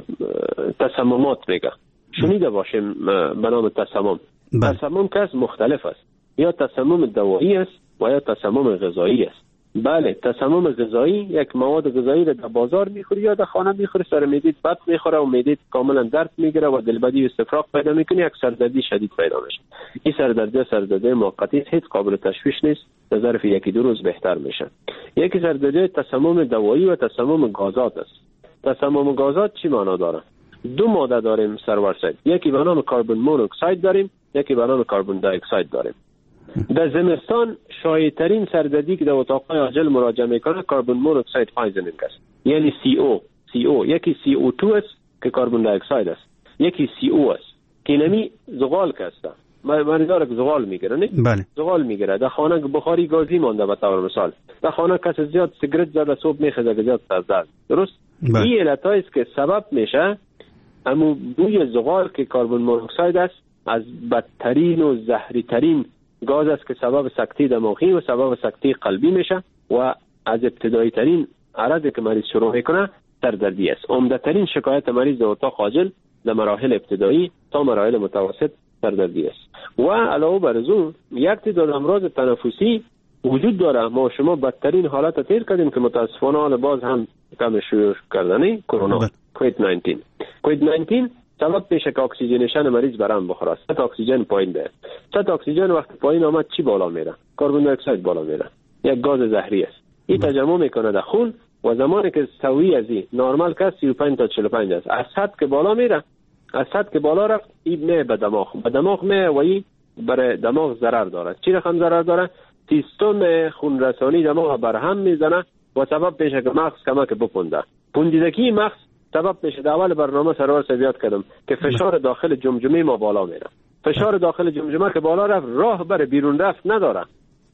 تسممات میگه. شنیده باشیم به نام تسمم. تسمم که از مختلف است، یا تسمم دوایی است و یا تسمم غذایی است. بله، تسمم غذایی یک مواد غذایی را در بازار میخوری یا در خانه میخوری، سر معده‌ت بد میخوره و معده‌ت کاملا درد میگیره و دلبدی و استفراغ پیدا میکنی، یک سردردی شدید پیدا میشه. این سردردی سردردی موقتی است، هیچ قابل تشویش نیست، در ظرف یکی دو روز بهتر میشه. یکی سردردی تسمم دوایی و تسمم گازات است. تسمم گازات چی معنا داره؟ دو ماده داریم سرور صاحب، یکی به نام کربن مونوکساید داریم، یکی به نام کربن دی اکساید داریم. در زمستان شایع‌ترین سردردی که در اتاق‌های عاجل مراجعه میکنه کربن مونوکساید پایزنینگ است، یعنی سی او سی او یکی سی او دو است که کربن دی اکساید است، یکی سی او است که نمی زغال کسته مریضا که زغال میگیره، نه بله زغال میگیره، در خانه بخاری گازی مانده، به طور مثال در خانه کس زیاد سیگرت زده صبح میخوره زیاد سردرد، درست؟ بله. این علتایی است که سبب میشه اما بوی زغال که کربن مونوکساید است از بدترین و زهری ترین گاز است که سبب سکته دماغی و سبب سکته قلبی میشه و از ابتدایی ترین عرضی که مریض شروع میکنه سردردی است. عمده ترین شکایت مریض در اتاق عاجل در مراحل ابتدایی تا مراحل متوسط سردردی است. و علاوه بر از یک تعداد امراض تنفسی وجود داره. ما شما بدترین حالت تیر کردیم که متاسفانه حال باز هم کم شروع کردنی کرونا کووید نوزده. کووید نوزده سبب میشه که اکسیژنیشن مریض برام بخوره، سطح اکسیژن پایین ده. سطح اکسیژن وقتی پایین آمد چی بالا میره؟ کربن دی اکساید بالا میره، یک گاز زهری است. این تجمع میکنه در خون و زمانی که سوی از این نرمال که سی و پنج تا چهل و پنج است، از سطح که بالا میره، از سطح که بالا رفت این می به دماغ، به دماغ می و این برای دماغ ضرر داره. چی رقم ضرر داره؟ سیستم خون رسانی دماغ برهم میزنه و سبب میشه که مغز کمک بپونده. پوندیدگی مغز سبب میشه. در اول برنامه سرور سویات کردم که فشار داخل جمجمه ما بالا میره. فشار داخل جمجمه که بالا رفت راه بر بیرون رفت نداره.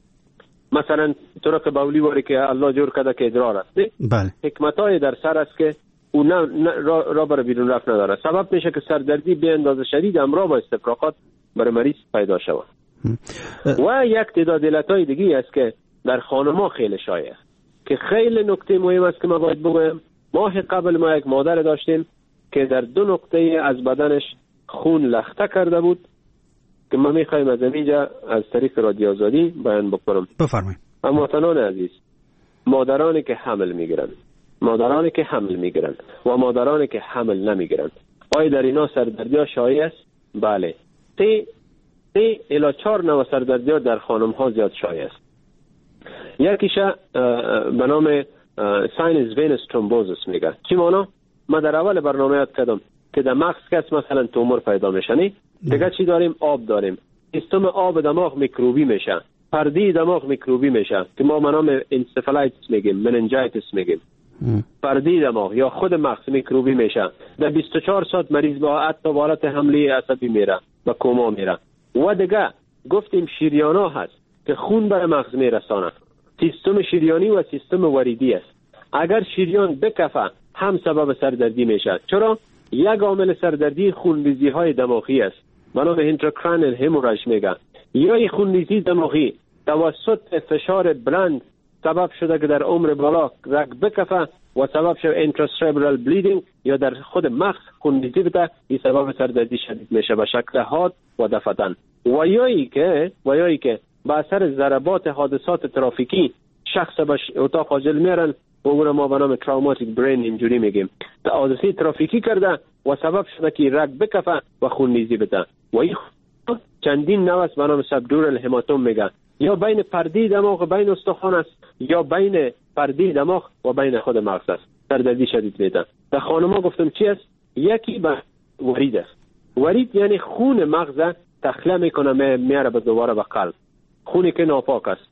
مثلا طرق بولی واری که الله جور کرده که ادرار است، بله حکمتای در سر است که اون نه راه را بر بیرون رفت نداره. سبب میشه که سردردی به اندازه شدید همراه با استفراغات برای مریض پیدا شود. و یک تعداد علتای دیگه است که در خانم‌ها خیلی شایع است که خیلی نکته مهم است که ما باید بگویم. ماه قبل ما یک مادر داشتیم که در دو نقطه از بدنش خون لخته کرده بود که ما میخوایم از اینجا از طریق رادیو آزادی بیان بکنم. بفرمایید. اما وطنان عزیز، مادرانی که حمل میگیرن، مادرانی که حمل میگیرن و مادرانی که حمل نمیگیرن، آیا در اینا سردردی ها شایع است؟ بله. سه سه الی چهار نوع سردردی ها در خانم ها زیاد شایع است. یکیشه به نام ساینس وینس ترومبوزیس میگه. چی مانا؟ ما در اول برنامه یاد کردم که در مغز کس مثلا تومور پیدا میشه. نه دیگه چی داریم؟ آب داریم. سیستم آب دماغ میکروبی میشه، پرده دماغ میکروبی میشه که ما به نام انسفالایتس میگیم، مننجایتس میگیم. پرده دماغ یا خود مغز میکروبی میشه. در بیست و چهار ساعت مریض با حتی حالت حمله عصبی میره و کوما میره. و دیگه گفتیم شریانا هست که خون به مغز میرسانه. سیستم شریانی و سیستم وریدی است. اگر شریان بکفه هم سبب سردردی میشه. چرا؟ یک عامل سردردی خونریزی های دماغی است، به نام اینتراکرانیال هموراژ میگه. یا این خونریزی دماغی توسط فشار بلند سبب شده که در عمر بالا رگ بکفه و سبب شده اینتراسربرال بلیدینگ یا در خود مغز خونریزی بده. این سبب سردردی شدید میشه به شکل حاد و دفتن. و یایی که و یایی که به اثر ضربات حادثات ترافیکی شخص به اتاق عاجل میرن و اون ما به نام تروماتیک برین اینجوری میگیم. حادثه ترافیکی کرده و سبب شده که رگ بکفه و خونریزی بده. و این چندین نوع است به نام سبدورال هماتوم میگه. یا بین پرده دماغ بین استخوان است یا بین پرده دماغ و بین خود مغز است. سردردی شدید میده. در خانم‌ها گفتم چی است؟ یکی به ورید است. ورید یعنی خون مغز تخلیه میکنه میاره به دوباره به قلب. خونی که ناپاک است.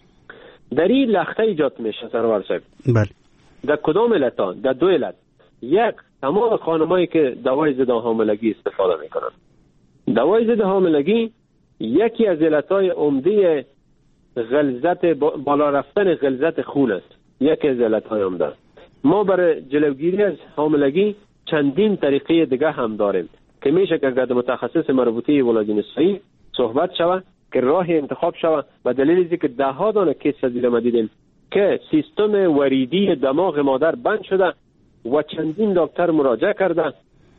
در این لخته ایجاد میشه سرور صاحب. بله. در کدام علت؟ در دو علت. یک، تمام خانمایی که دوای ضد حاملگی استفاده میکنن. دوای ضد حاملگی یکی از علتهای عمده غلظت بالا رفتن غلظت خون است. یکی از علتهای عمده. ما برای جلوگیری از حاملگی چندین طریقه دیگه هم داریم که میشه که اگر متخصص مربوطه ولایت نصفی صحبت شود که راه انتخاب شود. و دلیل که ده ها دانه کیس زیر ما دیدیم که سیستم وریدی دماغ مادر بند شده و چندین دکتر مراجعه کرده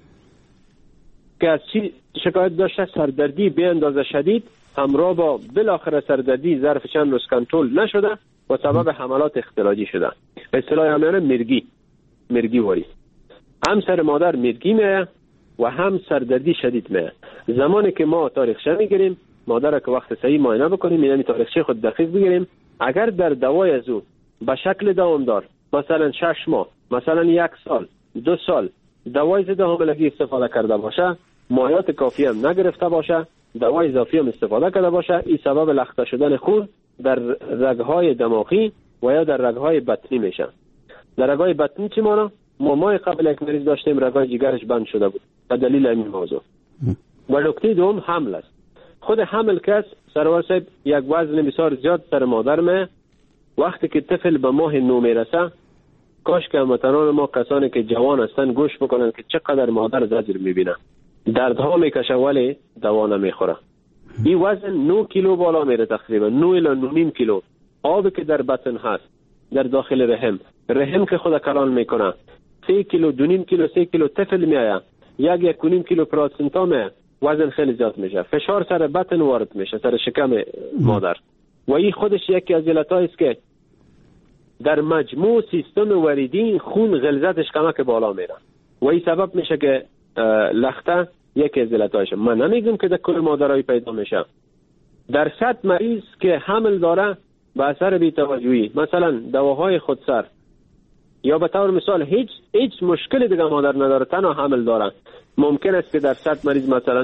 که از چی شکایت داشته؟ سردردی به اندازه شدید همراه با بالاخره سردردی ظرف چند روز کنترل نشده و سبب حملات اختلاجی شده. اصطلاح همیانه مرگی مرگی وری، هم سر مادر مرگی میه و هم سردردی شدید میه. زمانی که ما تاریخچه میگیریم مادر که وقت صحیح معاینه بکنیم، یعنی تاریخچه خود دقیق بگیریم، اگر در دوای از او به شکل دوامدار مثلا شش ماه، مثلا یک سال، دو سال دوای ضد حاملگی استفاده کرده باشه، مایات کافی هم نگرفته باشه، دوای اضافی هم استفاده کرده باشه، این سبب لخته شدن خون در رگ‌های دماغی و یا در رگ‌های بطنی میشه. در رگ‌های بطنی چی مانا؟ ما ماه قبل یک مریض داشتیم رگ‌های جگرش بند شده بود به دلیل این موضوع. و نکته دوم حمل است. خود حمل کس سرور صاحب یک وزن بسیار زیاد سر مادر می، وقتی که طفل به ماه نو میرسه کاش که هموطنان ما کسانی که جوان هستن گوش بکنن که چقدر مادر زجر میبینه، دردها میکشه ولی دوا نمیخوره. این وزن نه کیلو بالا میره، تقریبا نه الی نه نیم کیلو. آبی که در بطن هست در داخل رحم، رحم که خود کلان میکنه سه کیلو، دو نیم کیلو، سه کیلو طفل میایه، یک یک و نیم کیلو پلاسنتا میایه، وزن خیلی زیاد میشه، فشار سر بطن وارد میشه، سر شکم مادر. و این خودش یکی از علتایی است که در مجموع سیستم وریدی خون غلظتش کمک بالا میره و این سبب میشه که لخته یکی از علتایشه. من نمیگم که در کل مادرای پیدا میشه. در صد مریض که حمل داره به اثر بی‌توجهی، مثلا دواهای خودسر یا به طور مثال هیچ هیچ مشکلی دیگه مادر نداره، تنها حمل داره، ممکن است که در صد مریض مثلا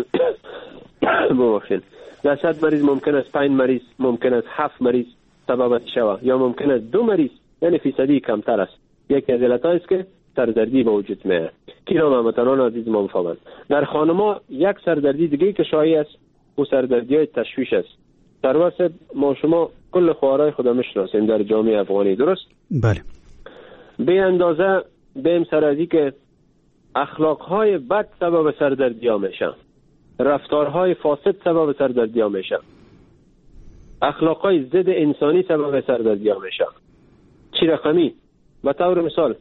ببخشید در صد مریض ممکن است پنج مریض، ممکن است هفت مریض سبب شود، یا ممکن است دو مریض، یعنی فیصدی کمتر است. یکی از علتایی است که سردردی به وجود میاد. کی را هموطنان عزیز ما بفهمند. در خانم‌ها یک سردردی دیگه که شایع است او سردردی‌های تشویش است. در واسه ما شما کل خوارای خدا میشناسیم در جامعه افغانی، درست؟ بله. به اندازه بهم سرازی که اخلاق‌های بد سبب سردردی‌ها میشن، رفتارهای فاسد سبب سردردی‌ها میشن، اخلاق‌های ضد انسانی سبب سردردی‌ها میشن. چی رقمی؟ به طور مثال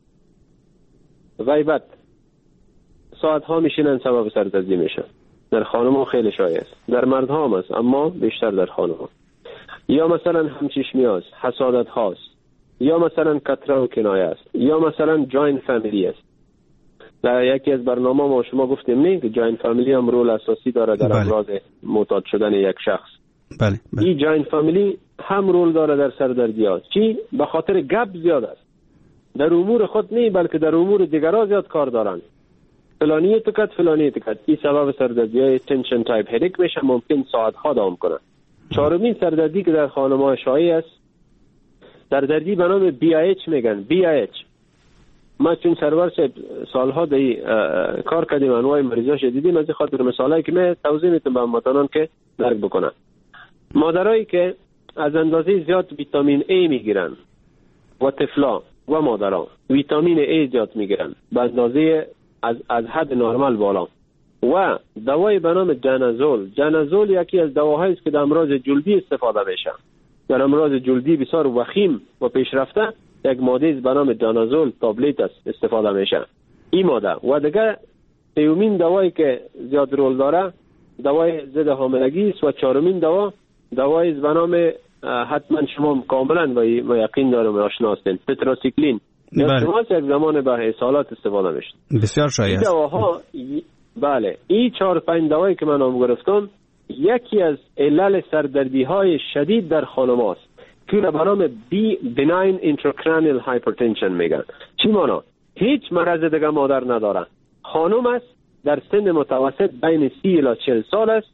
غیبت، ساعت ها میشینن سبب سردردی میشن. در خانم ها خیلی شایع است، در مرد ها هم است اما بیشتر در خانم ها. یا مثلا همچشمی هاست، حسادت هاست، یا مثلا کتره و کنایه است، یا مثلا جاین فامیلی است. در یکی از برنامه ما شما گفتیم نه که جاین فامیلی هم رول اساسی داره در امراض معتاد شدن یک شخص. بله. بله. این جاین فامیلی هم رول داره در سردردی ها. چی؟ به خاطر گپ زیاد است، در امور خود نه بلکه در امور دیگران زیاد کار دارن. فلانی تو کد فلانی تو کد، این سبب سردردی های تنشن تایپ هدیک میشه، ممکن ساعت ها دوام کنه. چهارمین سردردی که در خانم‌ها شایع است سردردی به نام بی آی اچ میگن. بی آی اچ ما چون سرور سالها دی کار کردیم انواع مریضاش دیدیم، از خاطر مثالایی که من توضیح میتونم به هموطنان که درک بکنن. مادرایی که از اندازه زیاد ویتامین ای میگیرن و طفلا و مادران ویتامین ای زیاد میگیرن به اندازه از از حد نرمال بالا، و دوای به نام جنازول. جنازول یکی از دواهایی است که در امراض جلدی استفاده میشه. در امراض جلدی بسیار وخیم و پیشرفته یک ماده به نام جنازول تابلت است استفاده میشه. این ماده و دیگه سومین دوایی که زیاد رول داره دوای ضد حاملگی است و چهارمین دوا دوایی به نام حتما شما کاملا و یقین دارم آشنا هستین، تتراسیکلین. یا شما یک زمان به سالات استفاده میشه. بسیار شایع است. دواها بله، این چهار پنج دوایی که من نام گرفتم یکی از علل سردردی های شدید در خانم هاست که به نام بی بناین اینتراکرانیال هایپرتنشن میگن. چی مانا؟ هیچ مرض دیگه مادر نداره، خانم است، در سن متوسط بین سی الی چهل سال است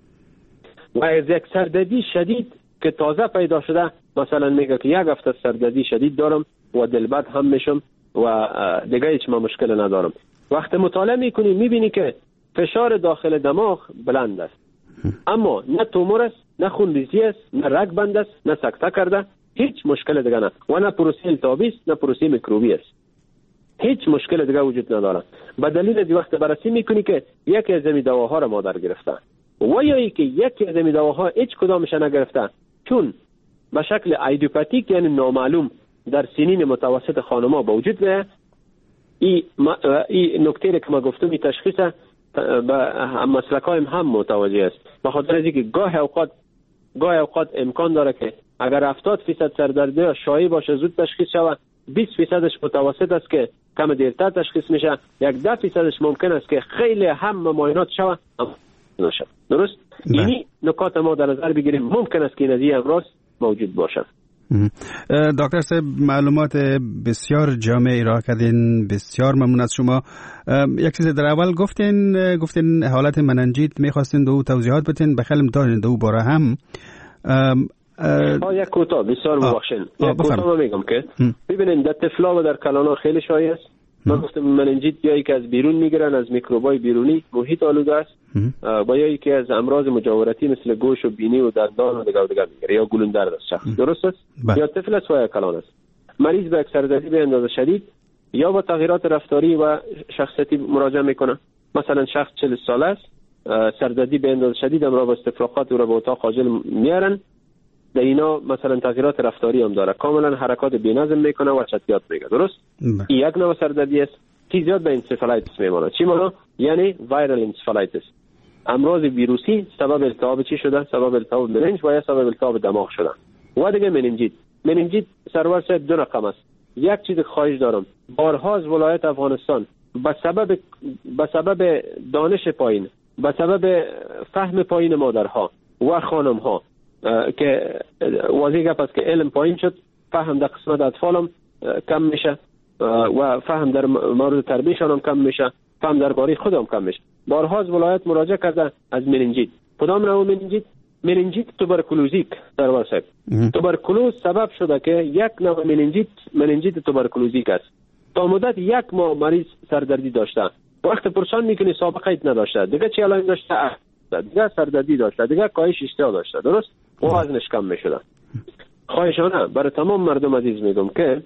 و از یک سردردی شدید که تازه پیدا شده مثلا میگه که یک هفته سردردی شدید دارم و دلبد هم میشم و دیگه هیچ ما مشکل ندارم. وقتی مطالعه میکنی میبینی که فشار داخل دماغ بلند است، اما نه تومور است، نه خونریزی است، نه رگ بند است، نه سکته کرده، هیچ مشکل دیگه نه، و نه پروسه التهابی است، نه پروسه میکروبی است. هیچ مشکل دیگه وجود نداره. به دلیل از وقت بررسی میکنی که یکی از این دواها را مادر گرفته و یا ای که یکی از این دواها هیچ کدامش نگرفته، چون به شکل ایدیوپاتیک یعنی نامعلوم در سنین متوسط خانم‌ها با وجود میاد. این این نکته که ما گفتم این تشخیص به مسلک‌های هم متوجه است، به خاطر اینکه گاه اوقات گاه اوقات امکان داره که اگر هفتاد درصد سردردی شایع باشه زود تشخیص شود، بیست درصدش متوسط است که کم دیرتر تشخیص میشه، یک ده درصدش ممکن است که خیلی هم معاینات شود نشه. درست؟ یعنی نکات ما در نظر بگیریم ممکن است که این امراض موجود باشه. دکتر صاحب معلومات بسیار جامع ارائه کردین، بسیار ممنون از شما. یک چیز در اول گفتین گفتین حالت مننجیت میخواستین دو توضیحات بدین، بخلم دارین دو باره هم ها یک کوتاه بسیار ببخشین یک کوتاه میگم که ببینید در طفلا و در کلانا خیلی شایع است. من گفتم مننجیت یا که از بیرون میگیرن، از میکروبای بیرونی، محیط آلوده است، با یا که از امراض مجاورتی مثل گوش و بینی و دندان و دیگر دیگر میگیره یا گلوندرد است شخص. درست است؟ یا طفل است و یا کلان است. مریض به یک سردردی به اندازه شدید یا با تغییرات رفتاری و شخصیتی مراجعه میکنه. مثلا شخص چهل ساله است، سردردی به اندازه شدید امراض استفراغات او را به اتاق خاجل میارن. در اینا مثلا تغییرات رفتاری هم داره، کاملا حرکات بی‌نظم میکنه و چتیات میگه. درست؟ این یک نوع سردردی است که زیاد به انسفالایتس میمونه. چی معنی؟ یعنی وایرال انسفالایتس، امراض ویروسی سبب التهاب چی شده؟ سبب التهاب مننج و یا سبب التهاب دماغ شده. و دیگه مننجیت. مننجیت سرور صاحب دو رقم است. یک چیز خواهش دارم، بارها از ولایت افغانستان به سبب به سبب دانش پایین، به سبب فهم پایین مادرها و خانمها که واضح گپ است که علم پایین شد، فهم در قسمت اطفالم کم میشه و فهم در مورد تربیتشان هم کم میشه، فهم درباره خودم کم میشه. بارها از ولایت مراجعه کرده از مننجیت. کدام نوع مننجیت؟ مننجیت توبرکلوزیک در صاحب. توبرکلوز سبب شده که یک نوع مننجیت مننجیت توبرکلوزیک است. تا مدت یک ماه مریض سردردی داشته، وقت پرسان میکنی سابقه ایت نداشته، دیگه چی علائم داشته؟ دیگه سردردی داشته، دیگه کاهش اشتها داشته. درست؟ وزنش کم میشده. خواهشانه برای تمام مردم عزیز میگم که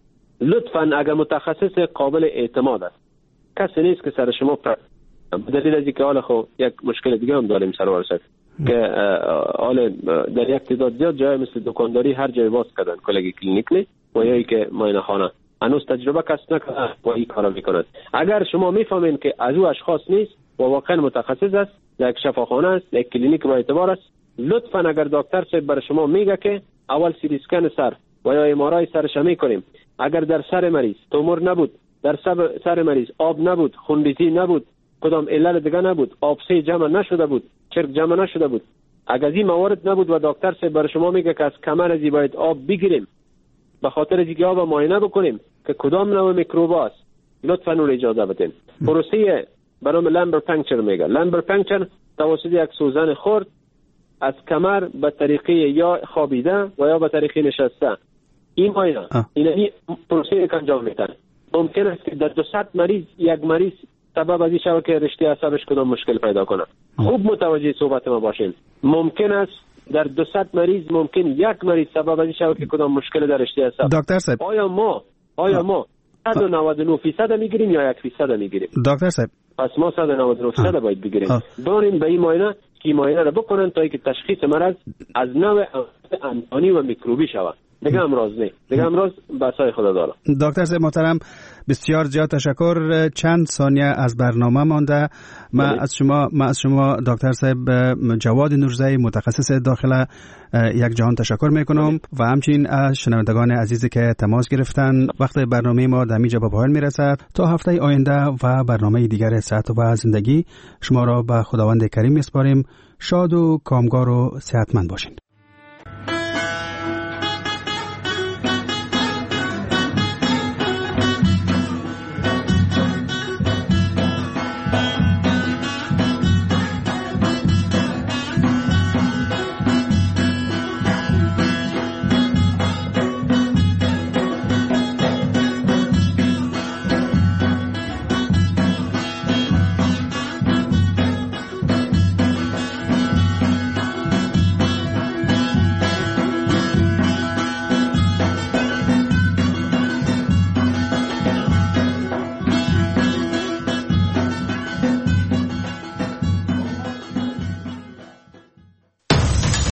لطفاً اگر متخصص قابل اعتماد است، کسی نیست که سر شما پر به دلیل از اینکه حالا خب یک مشکل دیگه هم داریم سرور صاحب که حالا در یک تعداد زیاد جای مثل دکانداری هر جای باز کردن کلگی کلینیک نی و یا که معاینه خانه هنوز تجربه کس نکرده و این کارا میکند. اگر شما میفهمین که از او اشخاص نیست و واقعا متخصص است، یک شفاخانه است، یک کلینیک با اعتبار است، لطفاً اگر دکتر صاحب برای شما میگه که اول سی تی اسکن سر و یا ام آر آی سرش میکنیم، اگر در سر مریض تومور نبود، در سر مریض آب نبود، خونریزی نبود، کدام علل دیگه نبود، آبسه جمع نشده بود، چرک جمع نشده بود، اگر این موارد نبود و دکتر صاحب برای شما میگه که از کمر ازی باید آب بگیریم به خاطر اینکه آب معاینه بکنیم که کدام نوع میکروب است، لطفاً اون اجازه بدین. پروسه برام لامبر پانکچر میگه. لامبر پانکچر توسط یک سوزن خرد از کمر به طریقه یا خوابیده و یا به طریقه نشسته، این معاینه این پروسه که انجام میدن. ممکن است که در دو صد مریض یک مریض سبب از این شود که رشته عصبش کدام مشکل پیدا کنه. خوب متوجه صحبت ما باشین. ممکن است در دو صد مریض ممکن یک مریض سبب از این شود که کدام مشکل در رشته عصب. دکتر صاحب آیا ما آیا ما صد و نود و نه درصد میگیریم یا یک درصد میگیریم؟ دکتر صاحب پس ما صد و نود و نه درصد باید بگیریم. داریم به این معاینه که معاینه را بکنن تا اینکه تشخیص مرض از نوع انسانی و میکروبی شود. دیگه امراض نه، دیگه امراض بسای خدا داره. دکتر صاحب محترم بسیار زیاد تشکر. چند ثانیه از برنامه مانده. ما از شما ما از شما دکتر صاحب جواد نورزی متخصص داخله یک جهان تشکر میکنم و همچنین از شنوندگان عزیزی که تماس گرفتن. وقت برنامه ما در اینجا به پایان میرسد. تا هفته آینده و برنامه دیگر صحت و زندگی شما را به خداوند کریم میسپاریم. شاد و کامگار و صحتمند باشین.